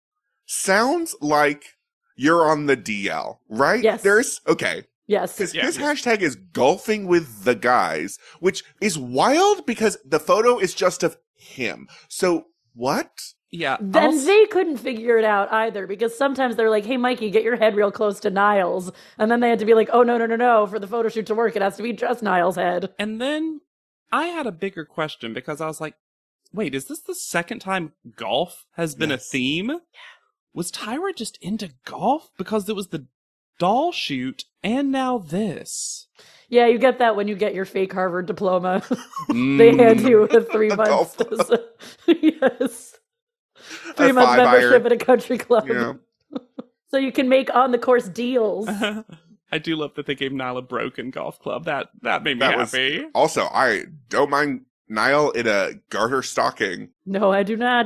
sounds like you're on the DL, right? Yes. Okay. Yes. Because Yeah. his hashtag is golfing with the guys, which is wild because the photo is just of him. So what? Yeah. Then they couldn't figure it out either, because sometimes they're like, hey, Mikey, get your head real close to Niles. And then they had to be like, oh, no. For the photo shoot to work, it has to be just Niles' head. And then I had a bigger question because I was like, wait, is this the second time golf has been a Yes. theme? Yeah. Was Tyra just into golf? Because it was the doll shoot and now this. Yeah, you get that when you get your fake Harvard diploma. They hand you a 3 A months. golf Yes. 3 months 5 membership iron. at a country club. Yeah. So you can make on the course deals. I do love that they gave Niall a broken golf club. That made me That was- happy. Also, I don't mind Niall in a garter stocking. No, I do not.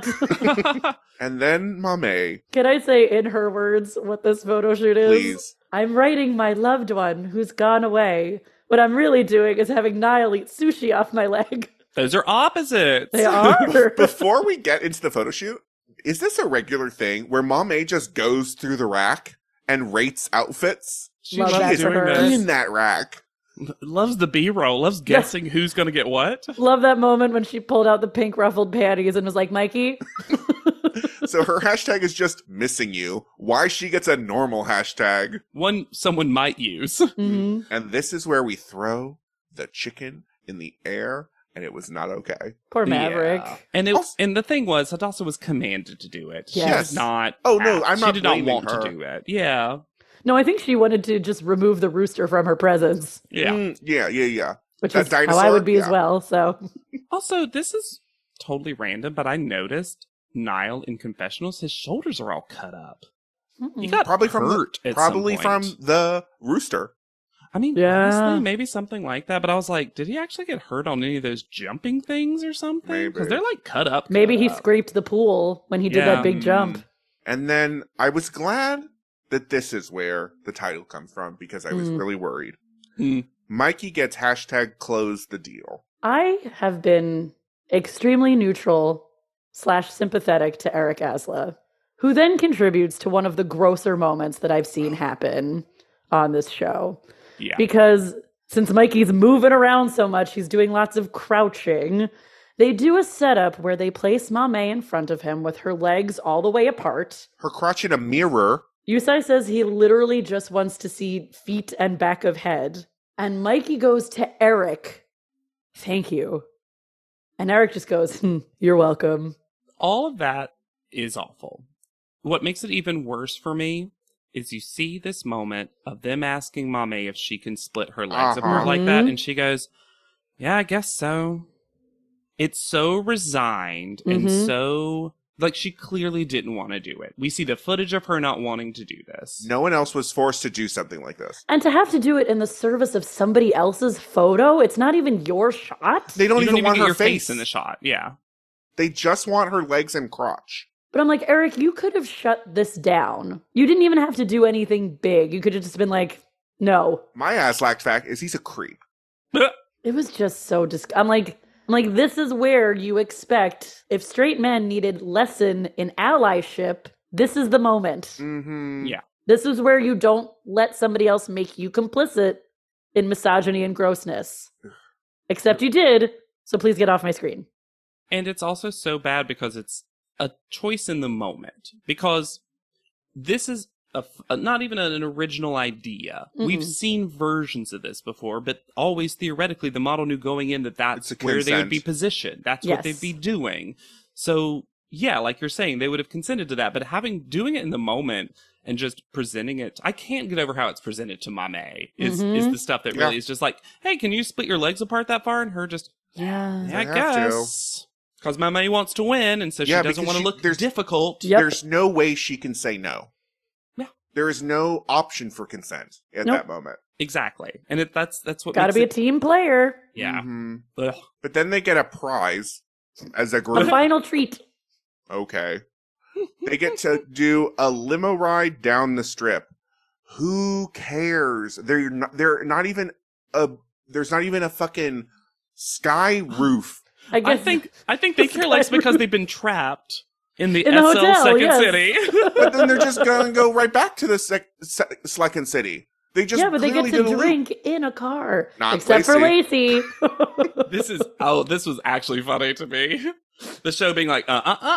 And then Mame, Can I say in her words what this photo shoot is? please. I'm writing my loved one who's gone away. What I'm really doing is having Niall eat sushi off my leg. Those are opposites. They are. Before we get into the photo shoot, is this a regular thing where Mame just goes through the rack and rates outfits? She Love loves that for doing her. this. In that rack. Loves the B-roll. Loves guessing who's going to get what. Love that moment when she pulled out the pink ruffled panties and was like, Mikey. So her hashtag is just missing you. Why she gets a normal hashtag. One someone might use. Mhm. And this is where we throw the chicken in the air, and it was not okay. Poor Maverick. Yeah. And the thing was, Hadassah was commanded to do it. She Yes. was not. Oh, no, I'm not She did not blaming want her. to do it. Yeah. No, I think she wanted to just remove the rooster from her presence, Yeah. Yeah. which That is how I dinosaur? would be as Yeah. well. So Also, this is totally random, but I noticed Niall in confessionals, his shoulders are all cut up. He got Probably from hurt at some probably from point. the rooster. I mean, Yeah. honestly, maybe something like that. But I was like, did he actually get hurt on any of those jumping things or something? Maybe. Because they're like cut up. maybe he cut up. scraped the pool when he did Yeah. that big jump. And then I was glad that this is where the title comes from because I was really worried. Hmm. Mikey gets hashtag close the deal. I have been extremely neutral / sympathetic to Eric Asla, who then contributes to one of the grosser moments that I've seen happen on this show. Yeah. Because since Mikey's moving around so much, he's doing lots of crouching. They do a setup where they place Mame in front of him with her legs all the way apart. Her crotch in a mirror. Yusai says he literally just wants to see feet and back of head. And Mikey goes to Eric, thank you. And Eric just goes, you're welcome. All of that is awful. What makes it even worse for me is you see this moment of them asking Mame if she can split her legs apart like that, and she goes, yeah, I guess so. It's so resigned and so, like, she clearly didn't want to do it. We see the footage of her not wanting to do this. No one else was forced to do something like this. And to have to do it in the service of somebody else's photo, it's not even your shot. They don't You even want get her your face in the shot. Yeah. They just want her legs and crotch. But I'm like, Eric, you could have shut this down. You didn't even have to do anything big. You could have just been like, no. My Aslak fact is he's a creep. It was just so I'm like, this is where you expect, if straight men needed lesson in allyship, this is the moment. Mm-hmm. Yeah. This is where you don't let somebody else make you complicit in misogyny and grossness. Except you did, so please get off my screen. And it's also so bad because it's a choice in the moment. Because this is not even an original idea. We've seen versions of this before, but always theoretically, the model knew going in that that's It's a where they would consent. be positioned. That's Yes. what they'd be doing. So yeah, like you're saying, they would have consented to that. But doing it in the moment and just presenting it, I can't get over how it's presented to Mame. Is the stuff that really is just like, hey, can you split your legs apart that far? And her just, Yeah. I They have guess. Because Mame wants to win, and so she doesn't because want to look there's- difficult. Yep. There's no way she can say no. Yeah. There is no option for consent at Nope. that moment. Exactly. And that's what Gotta makes be a it, team player. yeah. Mhm. Ugh. But then they get a prize as a A group. final treat. Okay. They get to do a limo ride down the strip. Who cares? They're not even there's not even a fucking sky roof. I guess. I think they care less because they've been trapped in the In the SL hotel, Second yes. City. But then they're just gonna go right back to the Second City. They just yeah, but they get clearly to did a loop. drink in a car. Not except for Lacey. This was actually funny to me. The show being like,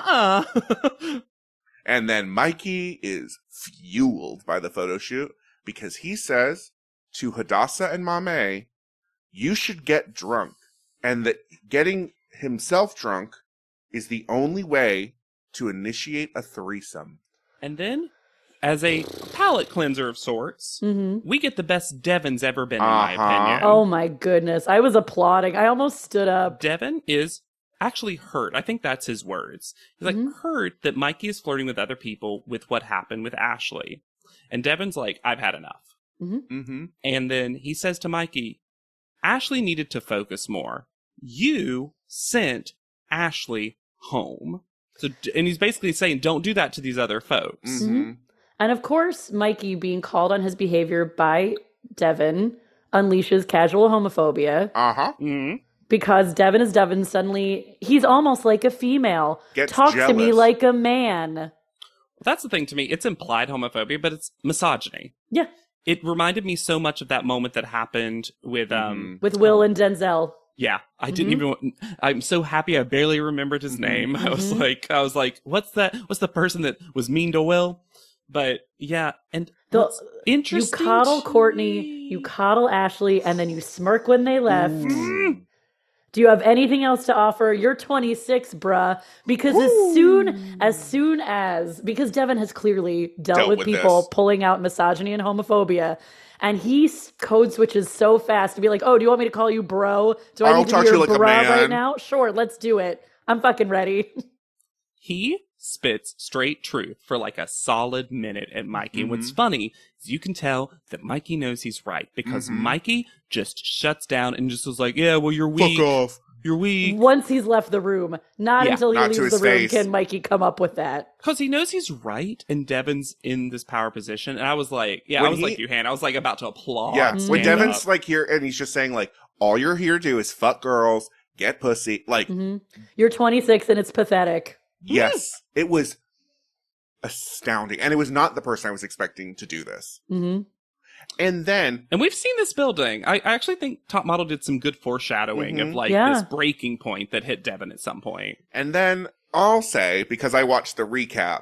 And then Mikey is fueled by the photo shoot because he says to Hadassah and Mame, you should get drunk. And that getting himself drunk is the only way to initiate a threesome. And then, as a palate cleanser of sorts, we get the best Devin's ever been, in my opinion. Oh my goodness. I was applauding. I almost stood up. Devin is actually hurt. I think that's his words. He's like, hurt that Mikey is flirting with other people with what happened with Ashley. And Devin's like, I've had enough. Mm-hmm. And then he says to Mikey, Ashley needed to focus more. You sent Ashley home. So, and he's basically saying, don't do that to these other folks. Mm-hmm. And of course, Mikey being called on his behavior by Devin unleashes casual homophobia Uh-huh. Mhm. because Devin is Devin. Suddenly, he's almost like a female. Gets Talk to me jealous. like a man. That's the thing to me. It's implied homophobia, but it's misogyny. Yeah. It reminded me so much of that moment that happened with, With Will and Denzel. yeah, I didn't even, I'm so happy I barely remembered his name. I was like, what's that? What's the person that was mean to Will? But yeah, and what's You interesting. coddle to Courtney, me- you coddle Ashley, and then you smirk when they left. Do you have anything else to offer? You're 26, bruh. Because as soon as, because Devin has clearly dealt with people this. pulling out misogyny and homophobia, and he code switches so fast to be like, oh, do you want me to call you bro? Do I I'll need to talk be to your you like a bruh right man. now? Sure, let's do it. I'm fucking ready. He spits straight truth for like a solid minute at Mikey. And what's funny is you can tell that Mikey knows he's right because Mikey just shuts down and just was like, yeah, well, you're weak. Fuck off. You're weak. Once he's left the room, not Yeah, until he not to leaves his the room face. can Mikey come up with that. Because he knows he's right and Devin's in this power position. And I was like, yeah, When I was he- like you, Hannah. I was like about to applaud. Yeah. When stand Devin's up. like here and he's just saying like, all you're here to do is fuck girls, get pussy. Like, You're 26 and it's pathetic. yes, it was astounding. And it was not the person I was expecting to do this. Mm-hmm. And then, And we've seen this building. I actually think Top Model did some good foreshadowing of like Yeah. this breaking point that hit Devin at some point. and then I'll say, because I watched the recap,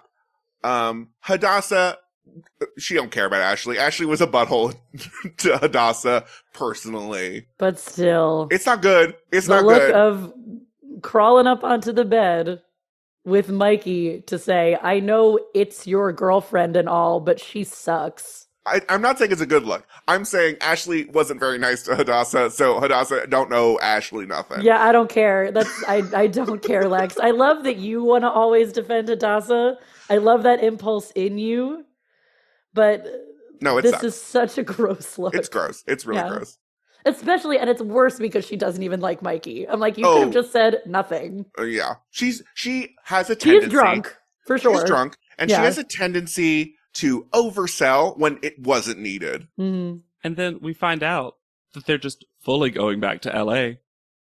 Hadassah, she don't care about Ashley. Ashley was a butthole to Hadassah personally. But still, It's not good. It's the not look good. of crawling up onto the bed with Mikey to say, I know it's your girlfriend and all, but she sucks. I'm not saying it's a good look. I'm saying Ashley wasn't very nice to Hadassah, so Hadassah don't know Ashley nothing. Yeah, I don't care. I don't care, Lex. I love that you want to always defend Hadassah. I love that impulse in you. But No, it this sucks. is such a gross look. It's gross. It's really Yeah. gross. Especially, and it's worse because she doesn't even like Mikey. I'm like, you could Oh. have just said nothing. Yeah. She has a tendency. She's drunk, for sure. She's drunk, and Yeah. she has a tendency to oversell when it wasn't needed. Mhm. And then we find out that they're just fully going back to LA.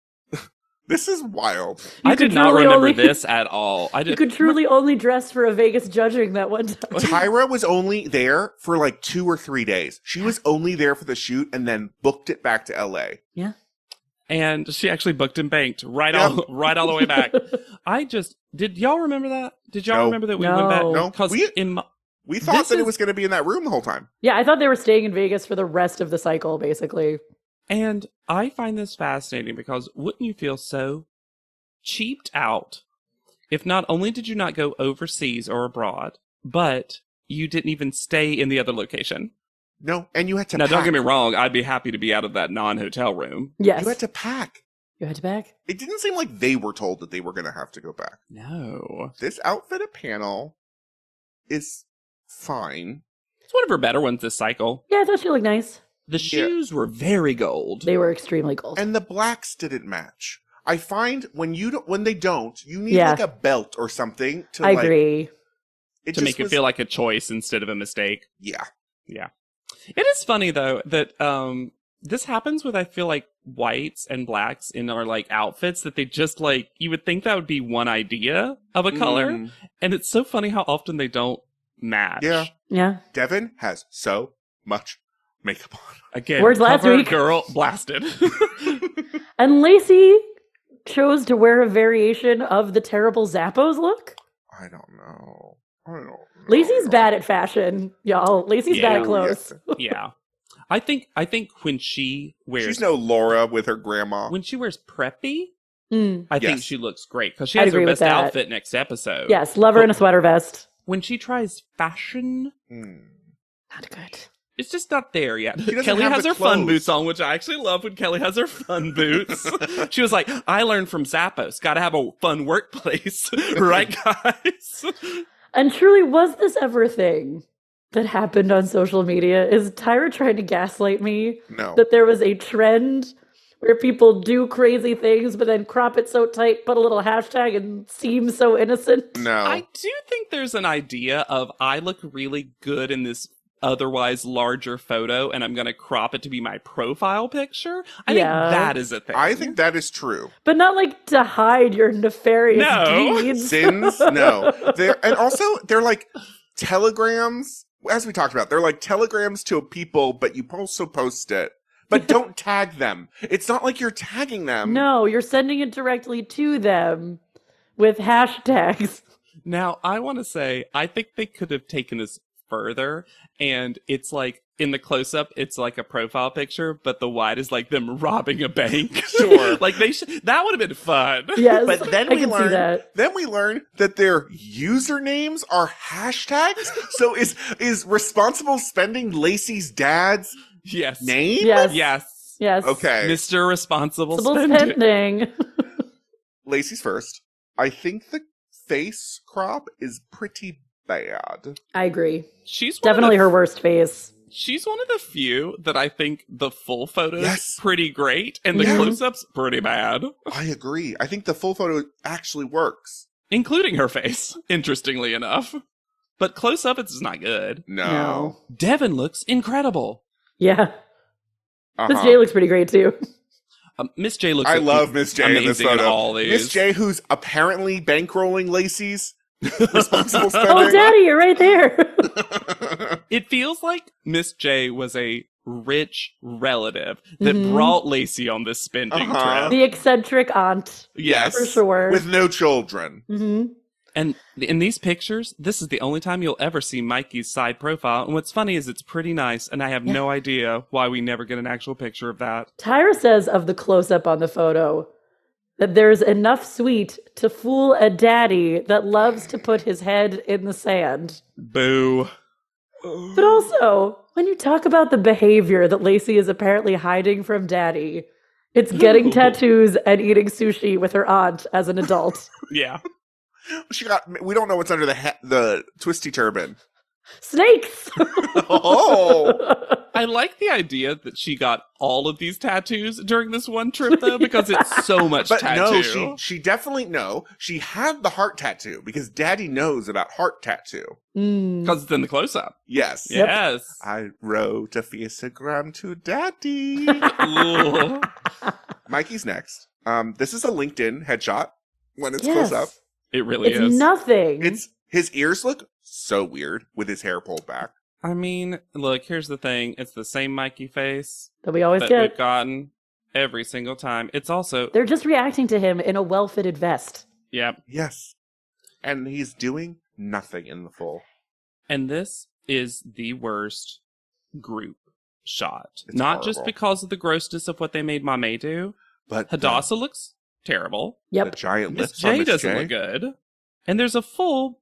This is wild. You I could did not truly remember only- this at all. I You did. could truly only dress for a Vegas judging that one time. Tyra was only there for like 2 or 3 days. She was only there for the shoot and then booked it back to LA. Yeah. And she actually booked and banked right Yeah. all the way back. Did y'all remember that? Did y'all No. remember that we No. went back? No. Because We thought This that it is- was going to be in that room the whole time. Yeah, I thought they were staying in Vegas for the rest of the cycle, basically. and I find this fascinating because wouldn't you feel so cheaped out if not only did you not go overseas or abroad, but you didn't even stay in the other location. No, and you had to Now, pack. don't get me wrong. I'd be happy to be out of that non-hotel room. Yes. You had to pack. You had to back? It didn't seem like they were told that they were going to have to go back. No. This outfit at panel is fine. It's one of her better ones this cycle. Yeah, I thought she looked nice. The shoes were very gold. They were extremely gold. And the blacks didn't match. I find when they don't, you need Yeah. like a belt or something to I agree. to make it feel like a choice instead of a mistake. Yeah. Yeah. It is funny though that this happens with I feel like whites and blacks in our like outfits that they just like you would think that would be one idea of a color, Mm. and it's so funny how often they don't match. Yeah. Yeah. Devin has so much makeup on. Again, Words last cover week. girl blasted. And Lacey chose to wear a variation of the terrible Zappos look. I don't know. Lacey's bad at fashion, y'all. Lacey's bad Yeah. at clothes. Yeah. I think when she wears She's no Laura with her grandma. when she wears preppy, Mm. I think Yes. she looks great because she I'd has her agree with best that. outfit next episode. Yes, love her in a sweater vest. When she tries fashion, Mm. Not good. it's just not there yet. doesn't Kelly have has the her fun clothes. boots on, which I actually love when Kelly has her fun boots. She was like, I learned from Zappos. Gotta have a fun workplace. Right, guys? And truly, was this ever a thing that happened on social media? Is Tyra trying to gaslight me No. that there was a trend where people do crazy things but then crop it so tight, put a little hashtag, and seem so innocent? No. I do think there's an idea of I look really good in this otherwise larger photo and I'm going to crop it to be my profile picture. I Yeah. think that is a thing. I think that is true. But not like to hide your nefarious No. deeds. Sins? No. And also, they're like telegrams. As we talked about, they're like telegrams to people, but you also post it. But don't tag them. It's not like you're tagging them. No, you're sending it directly to them with hashtags. Now, I want to say, I think they could have taken this further, and it's like, in the close-up, it's like a profile picture, but the wide is like them robbing a bank. Sure. Like, that would have been fun. Yes, But then I we can see learn. that. Then we learn that their usernames are hashtags. So is responsible spending Lacey's dad's Yes. name? Yes. Yes. Yes. Okay. Mr. Responsible Civil Spending. spending. Lacey's first. I think the face crop is pretty bad. I agree. She's one of Definitely the her worst face. She's one of the few that I think the full photo's Yes. pretty great and the Yeah. close-up's pretty bad, I agree. I think the full photo actually works. including her face, interestingly enough. But close-up, it's not good. No. Devin looks incredible. Yeah. Uh-huh. Miss J looks pretty great too. Miss J looks I love Miss J in this amazing in photo. all these. Miss J, who's apparently bankrolling Lacey's responsible Oh, spending. Daddy, you're right there. It feels like Miss J was a rich relative that Mhm. brought Lacey on this spending Uh-huh. trip. The eccentric aunt. Yes. For sure. With no children. Hmm. And in these pictures, this is the only time you'll ever see Mikey's side profile. And what's funny is it's pretty nice, and I have no idea why we never get an actual picture of that. Tyra says of the close-up on the photo that there's enough sweet to fool a daddy that loves to put his head in the sand. Boo. But also, when you talk about the behavior that Lacey is apparently hiding from daddy, it's getting tattoos and eating sushi with her aunt as an adult. Yeah. We don't know what's under the twisty turban. Snakes! Oh. I like the idea that she got all of these tattoos during this one trip, though, because it's so much But tattoo. no, she definitely she had the heart tattoo because Daddy knows about heart tattoo. Mm. Because it's in the close-up. Yes. Yep. Yes. I wrote a Fiestagram to Daddy. Ooh. Mikey's next. This is a LinkedIn headshot when it's Yes. close up. It really It's is. nothing. It's his ears look so weird with his hair pulled back. I mean, look, here's the thing. It's the same Mikey face that we always that get. we've gotten every single time. It's also, They're just reacting to him in a well-fitted vest. yeah. Yes. And he's doing nothing in the full. And this is the worst group shot. It's Not just horrible. because of the grossness of what they made Mame do. But Hadassah looks terrible. the Yep. giant Miss lips on J Miss doesn't J. look good. And there's a full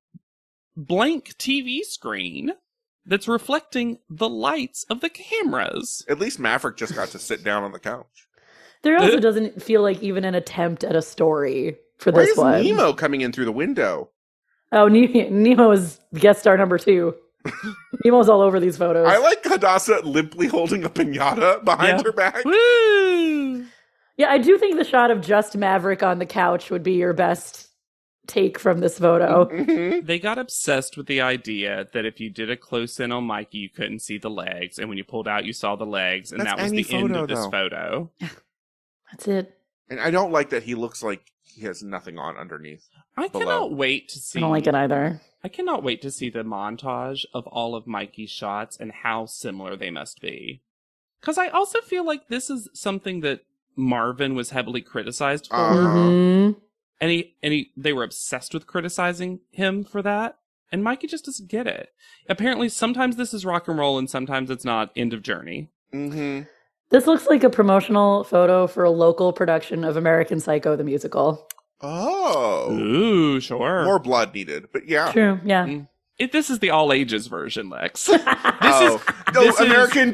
blank TV screen that's reflecting the lights of the cameras. At least Maverick just got to sit down on the couch. There also doesn't feel like even an attempt at a story for Why this is one. Nemo coming in through the window? Oh, Nemo is guest star number 2. Nemo's all over these photos. I like Hadassah limply holding a piñata behind Yeah. her back. Woo! Yeah, I do think the shot of just Maverick on the couch would be your best take from this photo. Mhm. They got obsessed with the idea that if you did a close in on Mikey, you couldn't see the legs, and when you pulled out, you saw the legs, and That's that was any the end photo, of this though. photo. That's it. And I don't like that he looks like he has nothing on underneath. I Below. cannot wait to see. I don't like it either. I cannot wait to see the montage of all of Mikey's shots and how similar they must be. Because I also feel like this is something that Marvin was heavily criticized for, Mhm. and they were obsessed with criticizing him for that. And Mikey just doesn't get it. Apparently, sometimes this is rock and roll, and sometimes it's not. End of journey. Mm-hmm. This looks like a promotional photo for a local production of American Psycho the musical. Oh. Ooh, sure. More blood needed. But yeah. True, yeah. Mm. This is the all ages version, Lex. Oh, no, this is-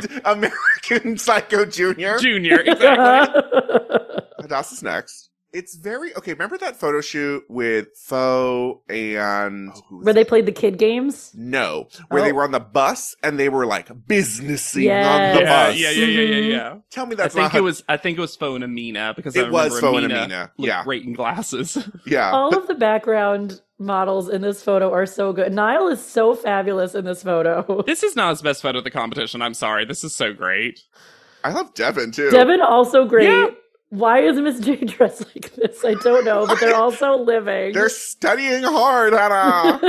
American Psycho Junior. Junior, exactly. Hadassah's next. It's very okay. Remember that photo shoot with Faux and who was Where they played the kid games? No, where they Oh. were on the bus and they were like businessing Yes. on the Yeah, bus. yeah. Tell me I that's think not it was. I think it was Faux and Amina because I It was remember Faux and Amina Amina, looked yeah. great in glasses. yeah. All but of the background models in this photo are so good. Niall is so fabulous in this photo. This is not his best photo of the competition. I'm sorry. This is so great. I love Devin too. Devin also great. Yeah. Why is Miss J dressed like this? I don't know, but they're also living. They're studying hard, Hannah.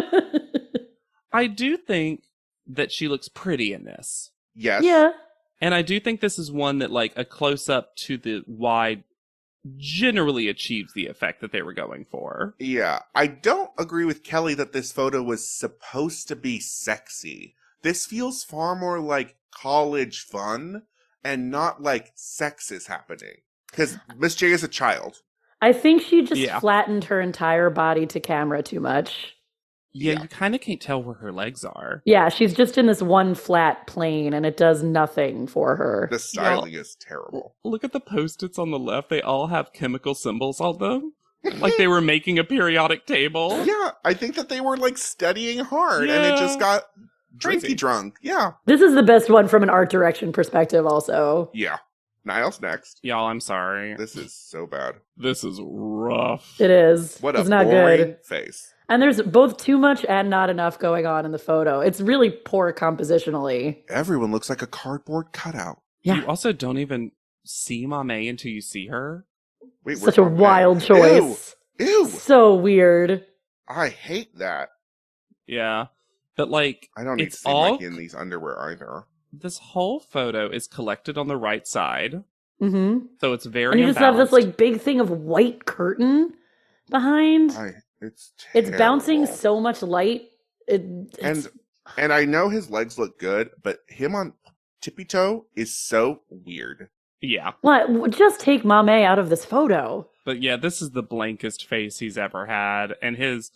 I do think that she looks pretty in this. Yes. Yeah. And I do think this is one that, like, a close up to the wide generally achieves the effect that they were going for. Yeah. I don't agree with Kelly that this photo was supposed to be sexy. This feels far more like college fun and not like sex is happening. Because Miss J is a child. I think she just Yeah. flattened her entire body to camera too much. Yeah, Yeah. you kind of can't tell where her legs are. Yeah, she's just in this one flat plane and it does nothing for her. The styling is terrible. Look at the post-its on the left. They all have chemical symbols on them. Like they were making a periodic table. Yeah, I think that they were like studying hard and it Yeah. just got Crazy. drinky drunk. Yeah. This is the best one from an art direction perspective also. Yeah. Niall's next. Y'all, I'm sorry. This is so bad. This is rough. It is. What a it's not boring good. face. And there's both too much and not enough going on in the photo. It's really poor compositionally. Everyone looks like a cardboard cutout. Yeah. You also don't even see Mame until you see her. Wait, Such a where's my wild pen? choice. Ew. So weird. I hate that. Yeah. But like, I don't need to it's see all Mikey in these underwear either. this whole photo is collected on the right side. Hmm. So it's very And you just have this imbalanced. like big thing of white curtain behind. It's It's bouncing terrible. so much light. It's, And I know his legs look good, but him on tippy toe is so weird. Yeah. what? Just take Mame out of this photo. But yeah, this is the blankest face he's ever had. And his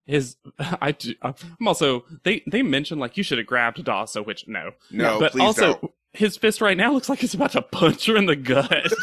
I'm also, they mentioned like you should have grabbed Dasa, which no. No, But please also, don't. his fist right now looks like he's about to punch her in the gut.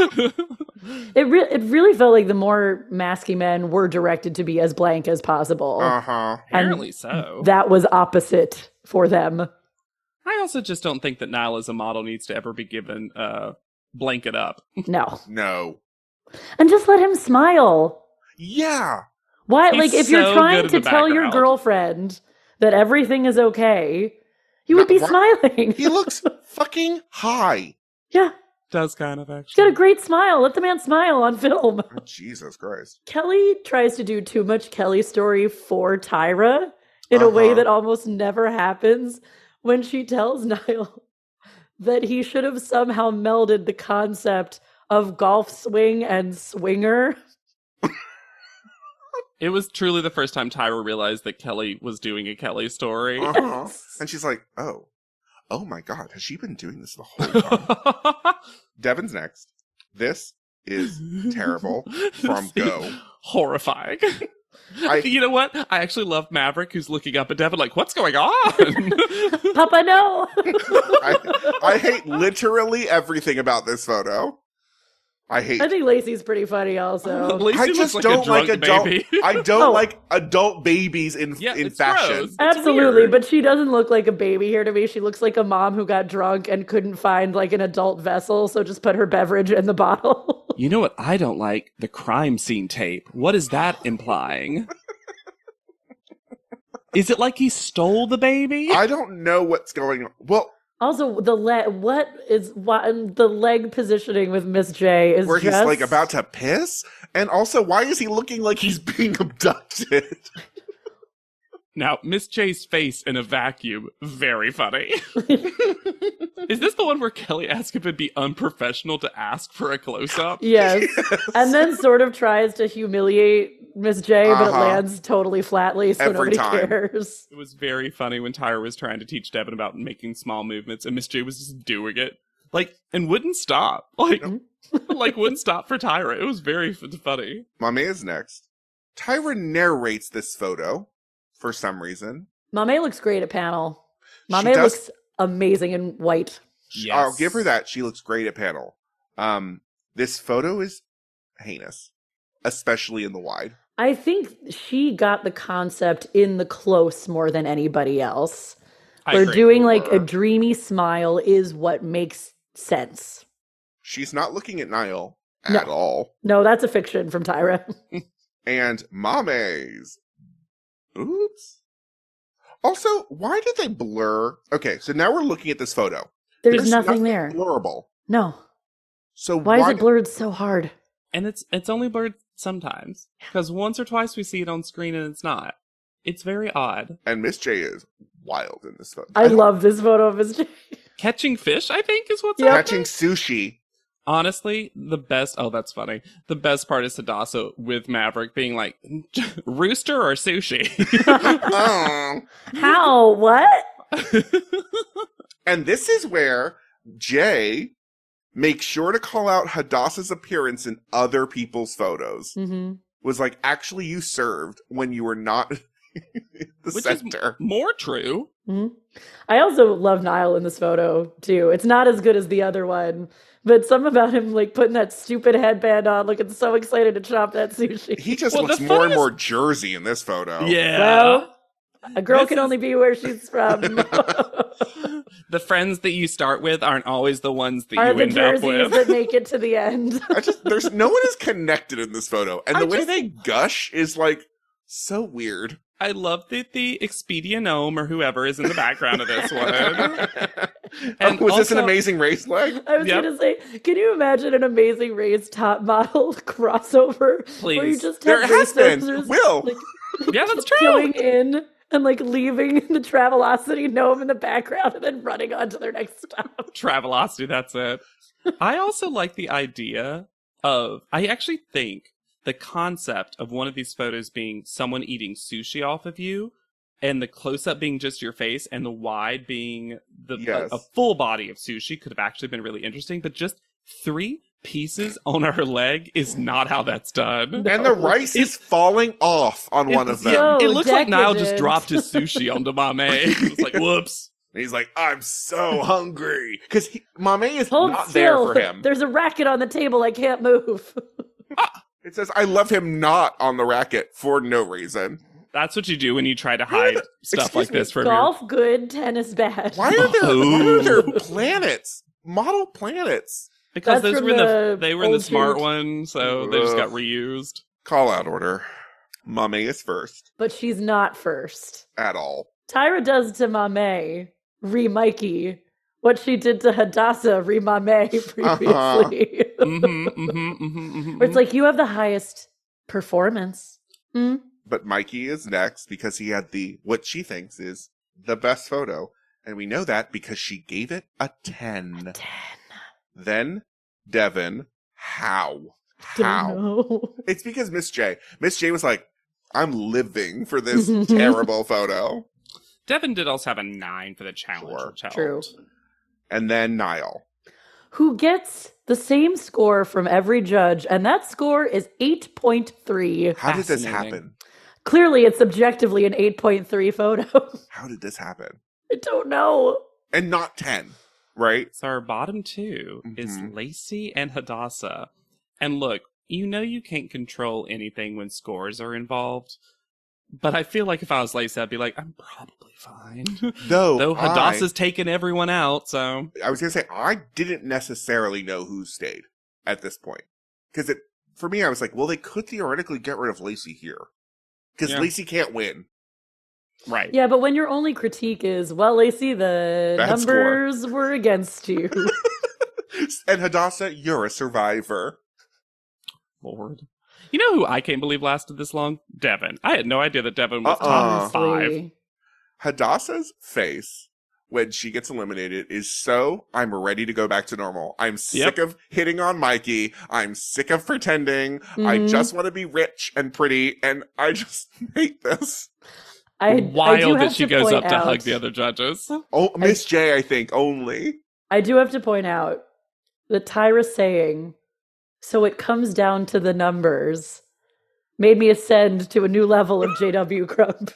It really felt like the more masky men were directed to be as blank as possible. Uh-huh. Apparently so. That was opposite for them. I also just don't think that Nile as a model needs to ever be given blanket up. No. No. And just let him smile. Yeah. Why? He's like, if so you're good trying in to the tell your background. girlfriend that everything is okay, you would No, be why- smiling. He looks fucking high. Oh, Yeah. Does kind of He's actually. got a great smile. Let the man smile on film. Oh, Jesus Christ. Kelly tries to do too much Kelly story for Tyra in a way Uh-huh. that almost never happens when she tells Niall that he should have somehow melded the concept of golf swing and swinger. It was truly the first time Tyra realized that Kelly was doing a Kelly story. Uh-huh. And she's like, oh my God, has she been doing this the whole time? Devin's next. This is terrible from See? Go. Horrifying. You know what? I actually love Maverick, who's looking up at Devin like, what's going on? Papa, no. I hate literally everything about this photo. I think Lacey's pretty funny also. Lacey I looks just like don't a like drunk adult. baby. I don't like adult babies in it's fashion. gross. It's Absolutely, weird. but she doesn't look like a baby here to me. She looks like a mom who got drunk and couldn't find like an adult vessel, so just put her beverage in the bottle. You know what I don't like? The crime scene tape. What is that implying? Is it like he stole the baby? I don't know what's going on. Well, Also, the leg positioning with Miss J is where just... he's like about to piss, and also why is he looking like he's being abducted? Now, Miss J's face in a vacuum, very funny. Is this the one where Kelly asked if it'd be unprofessional to ask for a close-up? Yes. And then sort of tries to humiliate Miss J, but it Uh-huh. lands totally flatly, so Every nobody time. cares. It was very funny when Tyra was trying to teach Devin about making small movements, and Miss J was just doing it. Like, and wouldn't stop. Like, wouldn't stop for Tyra. It was very funny. Mame is next. Tyra narrates this photo for some reason. Mame looks great at panel. She Mame does- looks amazing in white. Yes. I'll give her that. She looks great at panel. This photo is heinous, especially in the wide. I think she got the concept in the close more than anybody else. I Where agree. doing like a dreamy smile is what makes sense. She's not looking at Niall No. at all. No, that's a fiction from Tyra. And Mame's. Oops. Also, why did they blur? Okay, so now we're looking at this photo. There's nothing there. Blurrable. No. So Why is it blurred so hard? And it's only blurred sometimes. Because once or twice we see it on screen and it's not. It's very odd. And Miss J is wild in this photo. I love this photo of Miss J. Catching fish, I think, is what's Yep. happening. Catching sushi. Honestly, the best... Oh, that's funny. The best part is Hadassah with Maverick being like, rooster or sushi? Oh. How? What? And this is where Jay makes sure to call out Hadassah's appearance in other people's photos. Mm-hmm. Was like, actually, you served when you were not the Which center. is more true. Mm-hmm. I also love Niall in this photo, too. It's not as good as the other one, but some about him, like, putting that stupid headband on, looking so excited to chop that sushi. He just Well, looks the more and funniest- more Jersey in this photo. Yeah. Well, a girl This can is- only be where she's from. The friends that you start with aren't always the ones that Are you the end up jerseys with. that make it to the end. There's no one is connected in this photo. And I the way just- they gush is like so weird. I love that the Expedia gnome or whoever is in the background of this one. And Was this an also- amazing race leg? I was Yep. going to say, can you imagine an Amazing Race top model crossover? Where you Please. just There have has been. racers, Will. like, Yeah, that's true. going in and like leaving the Travelocity gnome in the background and then running on to their next stop. Travelocity, that's it. I also like the idea of, I actually think the concept of one of these photos being someone eating sushi off of you and the close-up being just your face and the wide being Yes. a full body of sushi could have actually been really interesting, but just 3 pieces on her leg is not how that's done. And the rice is falling off on one of them. so It looks like Niall just decadent. dropped his sushi onto Mame. It's like, whoops. And he's like, I'm so hungry. Because Mame is Hold not still. there for him. There's a racket on the table. I can't move. It says, I love him not on the racket for no reason. That's what you do when you try to hide stuff Excuse like me, this from your... Golf good, tennis bad. Why are there planets? Model planets. Because That's those from were the they were in the old smart shoot. one, so they just got Ugh. reused. Call out order. Mame is first. But she's not first. At all. Tyra does to Mame, re-Mikey, what she did to Hadassah, re-Mame previously. Where it's like, you have the highest performance. Hmm? But Mikey is next because he had what she thinks is the best photo. And we know that because she gave it a 10. 10. Then Devin, how? Don't How? know. It's because Miss J was like, I'm living for this terrible photo. Devin did also have a 9 for the challenge, Sure. which helped. True. And then Niall. Who gets the same score from every judge, and that score is 8.3. How did this Fascinating. happen? Clearly, it's subjectively an 8.3 photo. How did this happen? I don't know. And not 10, right? So our bottom two is Mhm. Lacey and Hadassah. And look, you know you can't control anything when scores are involved. But I feel like if I was Lacey, I'd be like, I'm probably fine. Though Hadassah's taken everyone out, so... I was going to say, I didn't necessarily know who stayed at this point. Because for me, I was like, well, they could theoretically get rid of Lacey here. Because Yeah. Lacey can't win. Right. Yeah, but when your only critique is, well, Lacey, the Bad numbers were against you. And Hadassah, you're a survivor. Lord. You know who I can't believe lasted this long? Devin. I had no idea that Devin was top 5. Honestly. Hadassah's face when she gets eliminated is so, I'm ready to go back to normal. I'm sick of hitting on Mikey. I'm sick of pretending. I Mhm. just want to be rich and pretty, and I just hate this. I do Wild that have she to goes point up to hug out- the other judges. Oh, Miss J, I think, only. I do have to point out that Tyra saying, so it comes down to the numbers, made me ascend to a new level of JW Crump.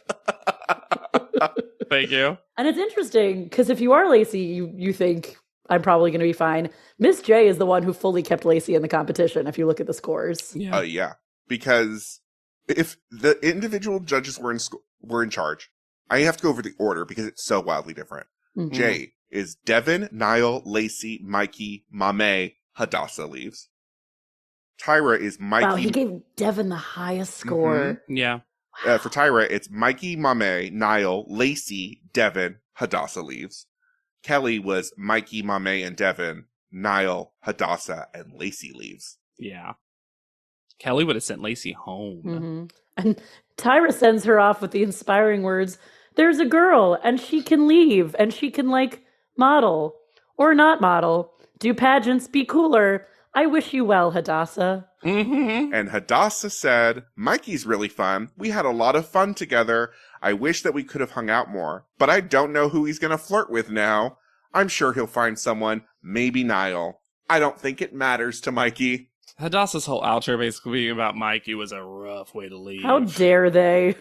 Thank you. And it's interesting because if you are Lacey, you think I'm probably going to be fine. Miss J is the one who fully kept Lacey in the competition. If you look at the scores, Yeah. Yeah, because if the individual judges were in charge, I have to go over the order because it's so wildly different. Mhm. J is Devin, Niall, Lacey, Mikey, Mame, Hadassah leaves. Tyra is Mikey. Wow, he gave Devin the highest score. Yeah. For Tyra, it's Mikey, Mame, Niall, Lacey, Devin, Hadassah leaves. Kelly was Mikey, Mame, and Devin, Niall, Hadassah, and Lacey leaves. Yeah. Kelly would have sent Lacey home. Mhm. And Tyra sends her off with the inspiring words, there's a girl and she can leave and she can model or not model, do pageants, be cooler. I wish you well, Hadassah. Mm-hmm. And Hadassah said, Mikey's really fun. We had a lot of fun together. I wish that we could have hung out more, but I don't know who he's going to flirt with now. I'm sure he'll find someone, maybe Niall. I don't think it matters to Mikey. Hadassah's whole outro basically being about Mikey was a rough way to leave. How dare they?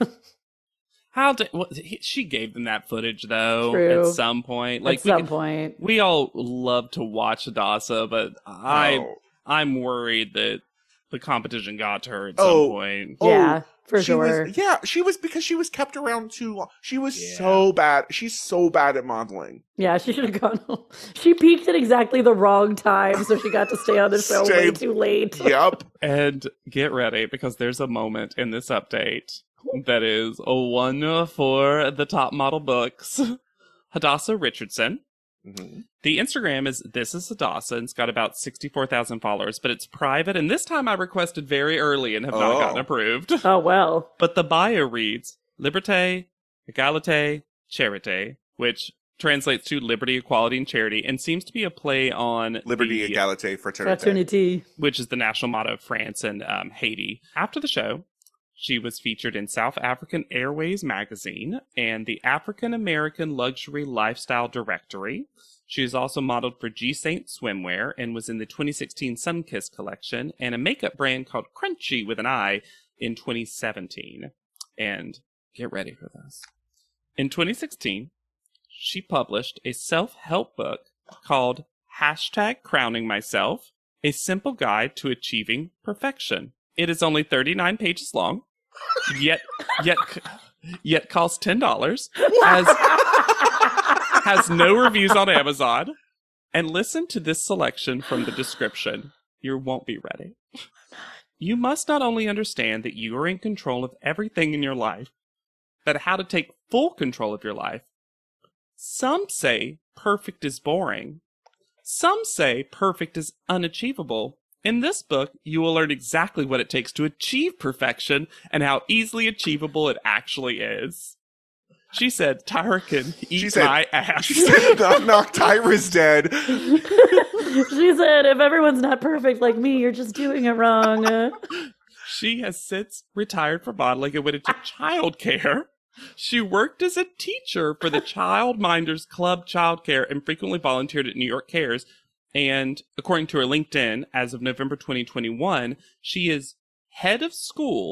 She gave them that footage though. True. At some point. At some point. We all love to watch Hadassah, but I'm worried that the competition got to her at some point. Yeah, for she sure. She was because she was kept around too long. She was Yeah. so bad. She's so bad at modeling. Yeah, she should have gone home. She peaked at exactly the wrong time, so she got to stay on the show way too late. Yep. And get ready because there's a moment in this update that is a one for the top model books. Hadassah Richardson. Mm-hmm. The Instagram is This Is Hadassah, and it's got about 64,000 followers, but it's private, and this time I requested very early and have not gotten approved. Oh, well. But the bio reads, Liberté, Égalité, Charité, which translates to liberty, equality, and charity, and seems to be a play on Liberty, Égalité, Fraternité. Fraternity. which is the national motto of France and Haiti. After the show, she was featured in South African Airways magazine and the African American Luxury Lifestyle Directory. She is also modeled for G Saint Swimwear and was in the 2016 Sunkissed collection and a makeup brand called Crunchy with an I in 2017. And get ready for this. In 2016, she published a self-help book called #Crowning Myself, a simple guide to achieving perfection. It is only 39 pages long, yet costs $10, has no reviews on Amazon, and listen to this selection from the description. You won't be ready. You must not only understand that you are in control of everything in your life, but how to take full control of your life. Some say perfect is boring. Some say perfect is unachievable. In this book, you will learn exactly what it takes to achieve perfection and how easily achievable it actually is. She said, Tyra can eat my ass. She said, knock, knock, Tyra's dead. She said, if everyone's not perfect like me, you're just doing it wrong. She has since retired from modeling and went into childcare. She worked as a teacher for the Childminders Club Childcare and frequently volunteered at New York Cares. And according to her LinkedIn, as of November 2021, she is head of school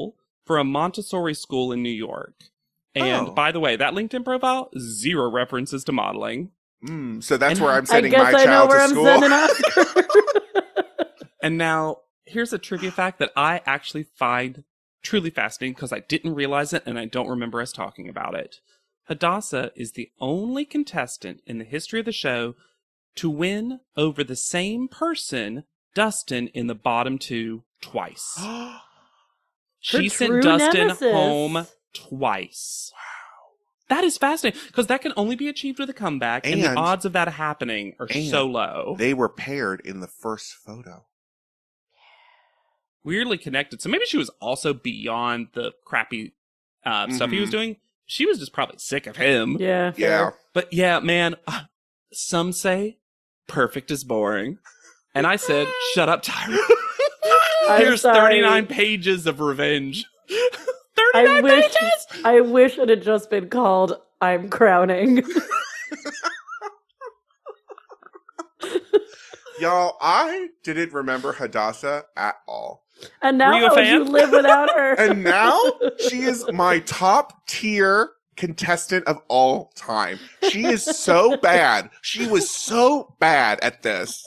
for a Montessori school in New York. And Oh. by the way, that LinkedIn profile, 0 references to modeling. So that's And where I'm I sending guess my I know child where to I'm school. sending Oscar. And now, here's a trivia fact that I actually find truly fascinating because I didn't realize it and I don't remember us talking about it. Hadassah is the only contestant in the history of the show to win over the same person, Dustin, in the bottom 2 twice. She Her sent true Dustin nemesis. home twice. Wow. That is fascinating because that can only be achieved with a comeback, and the And- odds of that happening are and so low. They were paired in the first photo. Weirdly connected. So maybe she was also beyond the crappy stuff he was Mhm. doing. She was just probably sick of him. Yeah. Yeah. But yeah, man, some say perfect is boring. And I said, shut up, Tyra. I'm Here's sorry. 39 pages of revenge. I 39 wish pages! I wish it had just been called I'm Crowning. Y'all, I didn't remember Hadassah at all. And Were now you a how would fan? you live without her? And now she is my top tier contestant of all time. She is so bad. She was so bad at this.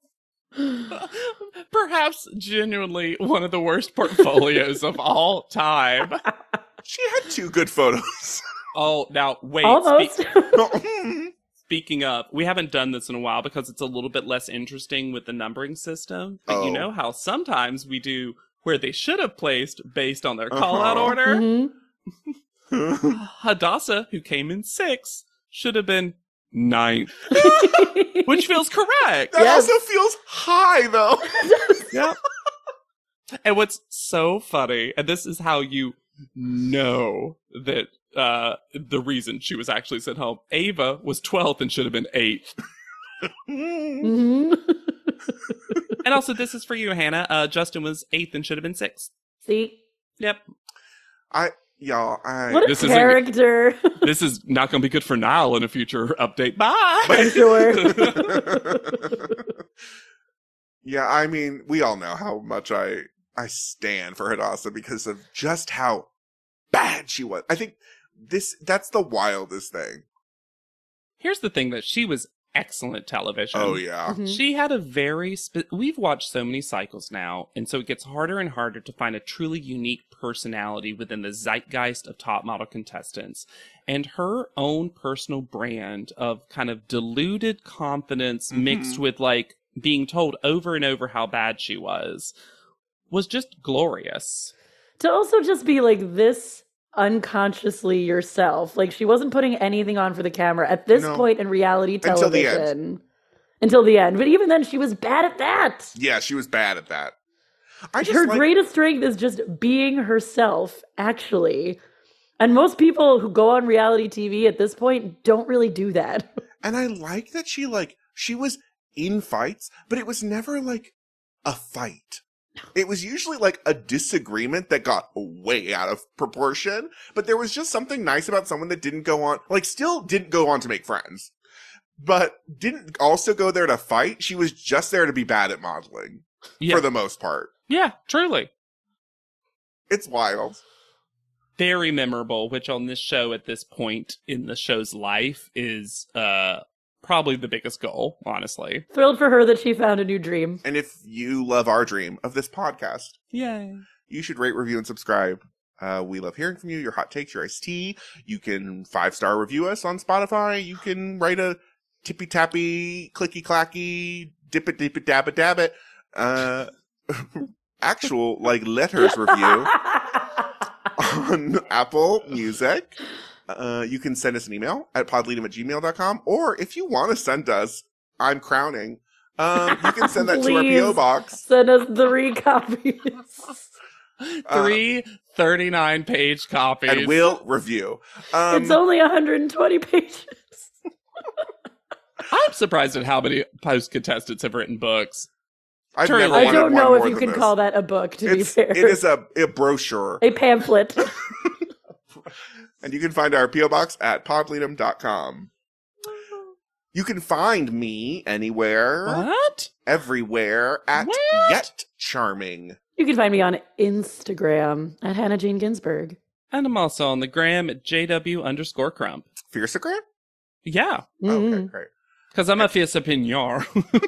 Perhaps genuinely one of the worst portfolios of all time. She had 2 good photos. Oh, now wait. Almost. Speaking of, we haven't done this in a while because it's a little bit less interesting with the numbering system. But Oh. you know how sometimes we do where they should have placed based on their call-out order? Mhm. Hadassah, who came in 6th, should have been 9th, which feels correct. That Yes. also feels high, though. Yep. And what's so funny, and this is how you know that the reason she was actually sent home, Ava was 12th and should have been 8th. Mhm. And also, this is for you, Hannah. Justin was 8th and should have been 6th. See? Yep. Y'all, What a This isn't- character. This is not going to be good for Niall in a future update. Bye! I'm sure. Yeah, I mean, we all know how much I stand for Hadassah because of just how bad she was. I think that's the wildest thing. Here's the thing that she was excellent television. Oh, yeah. Mhm. She had a very we've watched so many cycles now, and so it gets harder and harder to find a truly unique personality within the zeitgeist of top model contestants. And her own personal brand of kind of deluded confidence mixed with like being told over and over how bad she was just glorious. To also just be like this unconsciously yourself. Like she wasn't putting anything on for the camera at this No. point in reality Until the end. television. Until the end. But even then, she was bad at that. Yeah, she was bad at that. I just Her like, greatest strength is just being herself, actually. And most people who go on reality TV at this point don't really do that. and I like that she was in fights, but it was never like a fight. It was usually like a disagreement that got way out of proportion, but there was just something nice about someone that still didn't go on to make friends, but didn't also go there to fight. She was just there to be bad at modeling Yeah. for the most part. Yeah, truly. It's wild. Very memorable, which on this show at this point in the show's life is probably the biggest goal, honestly. Thrilled for her that she found a new dream. And if you love our dream of this podcast, Yay. you should rate, review, and subscribe. We love hearing from you, your hot takes, your iced tea. You can 5-star review us on Spotify. You can write a tippy-tappy, clicky-clacky, dip-it-dab-it, actual, letters review on Apple Music. You can send us an email at podleadum@gmail.com, or if you want to send us, I'm crowning, you can send that to our P.O. Please. box. Send us 3 copies. 3 39-page copies. And we'll review. It's only 120 pages. I'm surprised at how many post contestants have written books. I've Turn it never around. I wanted don't one know if more you than can this. call that a book, to be fair. It is a brochure. A pamphlet. And you can find our P.O. box at podleadum.com. You can find me anywhere, What? everywhere at What? Yet Charming. You can find me on Instagram at Hannah Jane Ginsburg. And I'm also on the gram at JW_Crump. Fiercegram? Yeah, Mhm. Okay, great. because I'm a fierce opinion.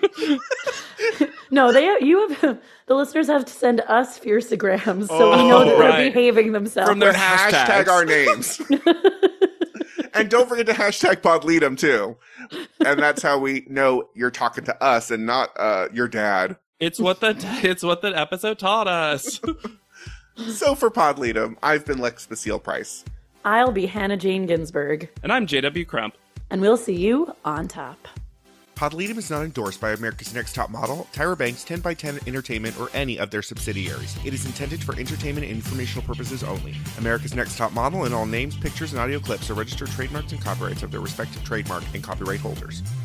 No, the listeners have to send us fiercegrams so we know that right. they're behaving themselves. From their But hashtag hashtags. our names. And don't forget to hashtag Podleadum too. And that's how we know you're talking to us and not your dad. It's what the episode taught us. So for Podleadum, I've been Lex Basile Price. I'll be Hannah Jane Ginsburg, And I'm JW Crump. and we'll see you on top. Podleadum is not endorsed by America's Next Top Model, Tyra Banks, 10x10 Entertainment, or any of their subsidiaries. It is intended for entertainment and informational purposes only. America's Next Top Model and all names, pictures, and audio clips are registered trademarks and copyrights of their respective trademark and copyright holders.